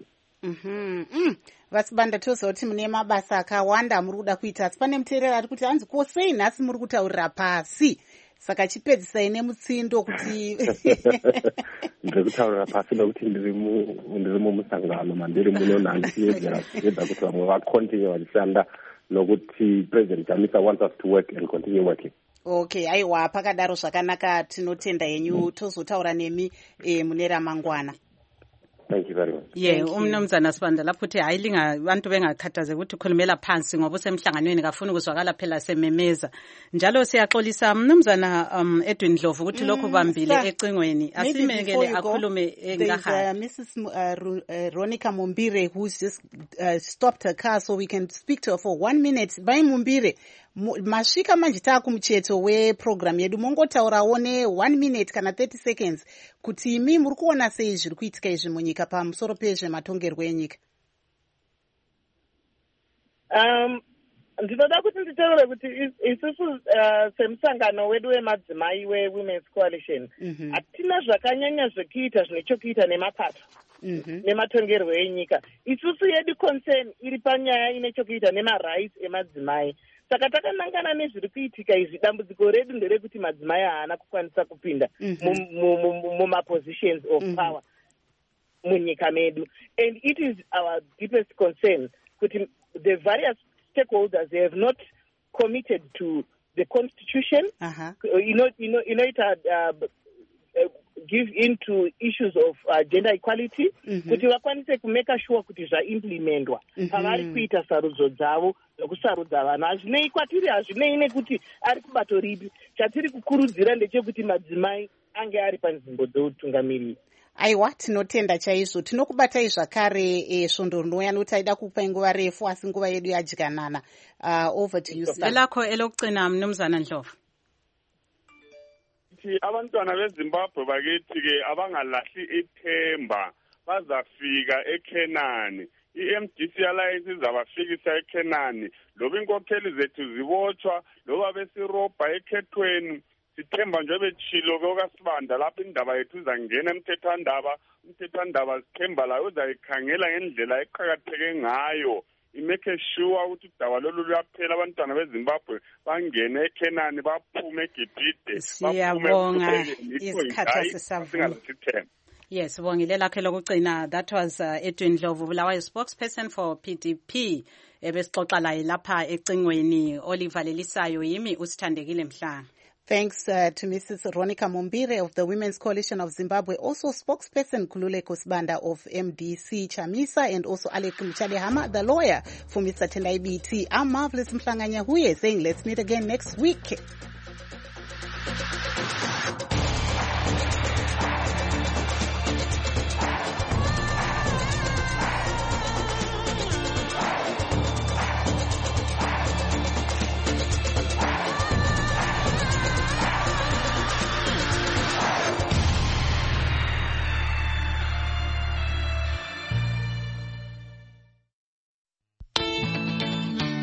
Vasibanda tozoti mune mabasa akawanda muri kuda kuita, asi pane muteerera ari kuti hanzi kosei nhasi muri kutaurira pasi, saka chipedzisai nemutsindo kuti ndiri kutaurira pasi nokuti ndiri mumusangano mandiri muno nhandisiedza kuti vamwe vakontinue vachishanda nokuti President Chamisa wants us to work and continue working. Okay, aiwa, pakadaro zvakanaka, tinotenda henyu, tozotaura nemi mune ramangwana. Thank you very much. Umnumzana Sibanda lapho uthi hayi abantu bengakhathaze ukuthi ukhulumela phansi ngoba usemhlanganweni kafuna ukuzwakala phela sememeza. Njalo siyaxolisa mnumzana Edwin Dlovu ukuthi lokhu bambile ecingweni asimekele akhulume engahaya. Mrs. Ronica Mumbire, who's just stopped her car so we can speak to her for 1 minute. Bai Mumbire, masvika manje taakumucheto weprogram yedu, mongotaurawo ne 1 minute kana 30 seconds kuti imi muri kuona sei zviri kuitika izvi munyika pamusoro pezvematongerwo enyika. Ndinoda kuti nditaure kuti isusu semusangano wedu wemadzimai weWomen's Coalition hatina zvakanyanya zvekuita zvine chokuita nemapato nematongerwo enyika. Isusu yedu concern iri panyaya ine chokuita nemarights emadzimai. Saka takanangana nezviri kuitika izvi, dambudziko redu nderekuti madzimai haana kukwanisa kupinda mumapositions of power munyika medu. And it is our deepest concern kuti the various stakeholders, they have not committed to the constitution, give into issues of gender equality, kuti vakwanise kumeka sure kuti zvaimplementwa pavari kuita sarudzo dzavo nokusarudza vanhu. Hazvinei kwatiri, hazvinei nekuti ari kubato ripi. Chatiri kukurudzira ndechekuti madzimai ange ari panzvimbo dzeutungamiriri. Aiwa, tinotenda chaizvo. Tinokubatai zvakare svondo rinoya nokuti taida kupai nguva refu asi nguva yedu yadyanana. Over to you, sir. Elakho elokugcina mnumzana Ndlovu. Abantwana beZimbabwe bakithi-ke abangalahli ithemba, bazafika eKenani. I-MDC Alliance izabafikisa eKenani. Loba inkokheli zethu zibotshwa, loba besirobha ekhethweni, sithemba nje betshilo-ke okaSibanda lapho indaba yethu izangena umthethwandaba sithemba layo uzayikhangela ngendlela eqakatheke ngayo imake sure ukuthi udaba lolu luyaphela abantwana beZimbabwe bangene eKenani baphume eGibhide siyabonga isikhathi sesavuma. Yes, Wongile lakhe lokugcina. That was Edwin Ndlovu, Bulawayo spokesperson for PDP. Ebesixoxa laye lapha ecingweni. Oliver Lelisayo yimi uSithandekile Mhlanga. Thanks to Mrs. Ronica Mombire of the Women's Coalition of Zimbabwe, also spokesperson Khululeko Sibanda of MDC Chamisa, and also Alec Mchalehama, the lawyer for Mr. Tendai BT. I'm Marvelous Mhlanga Nyahuye saying let's meet again next week.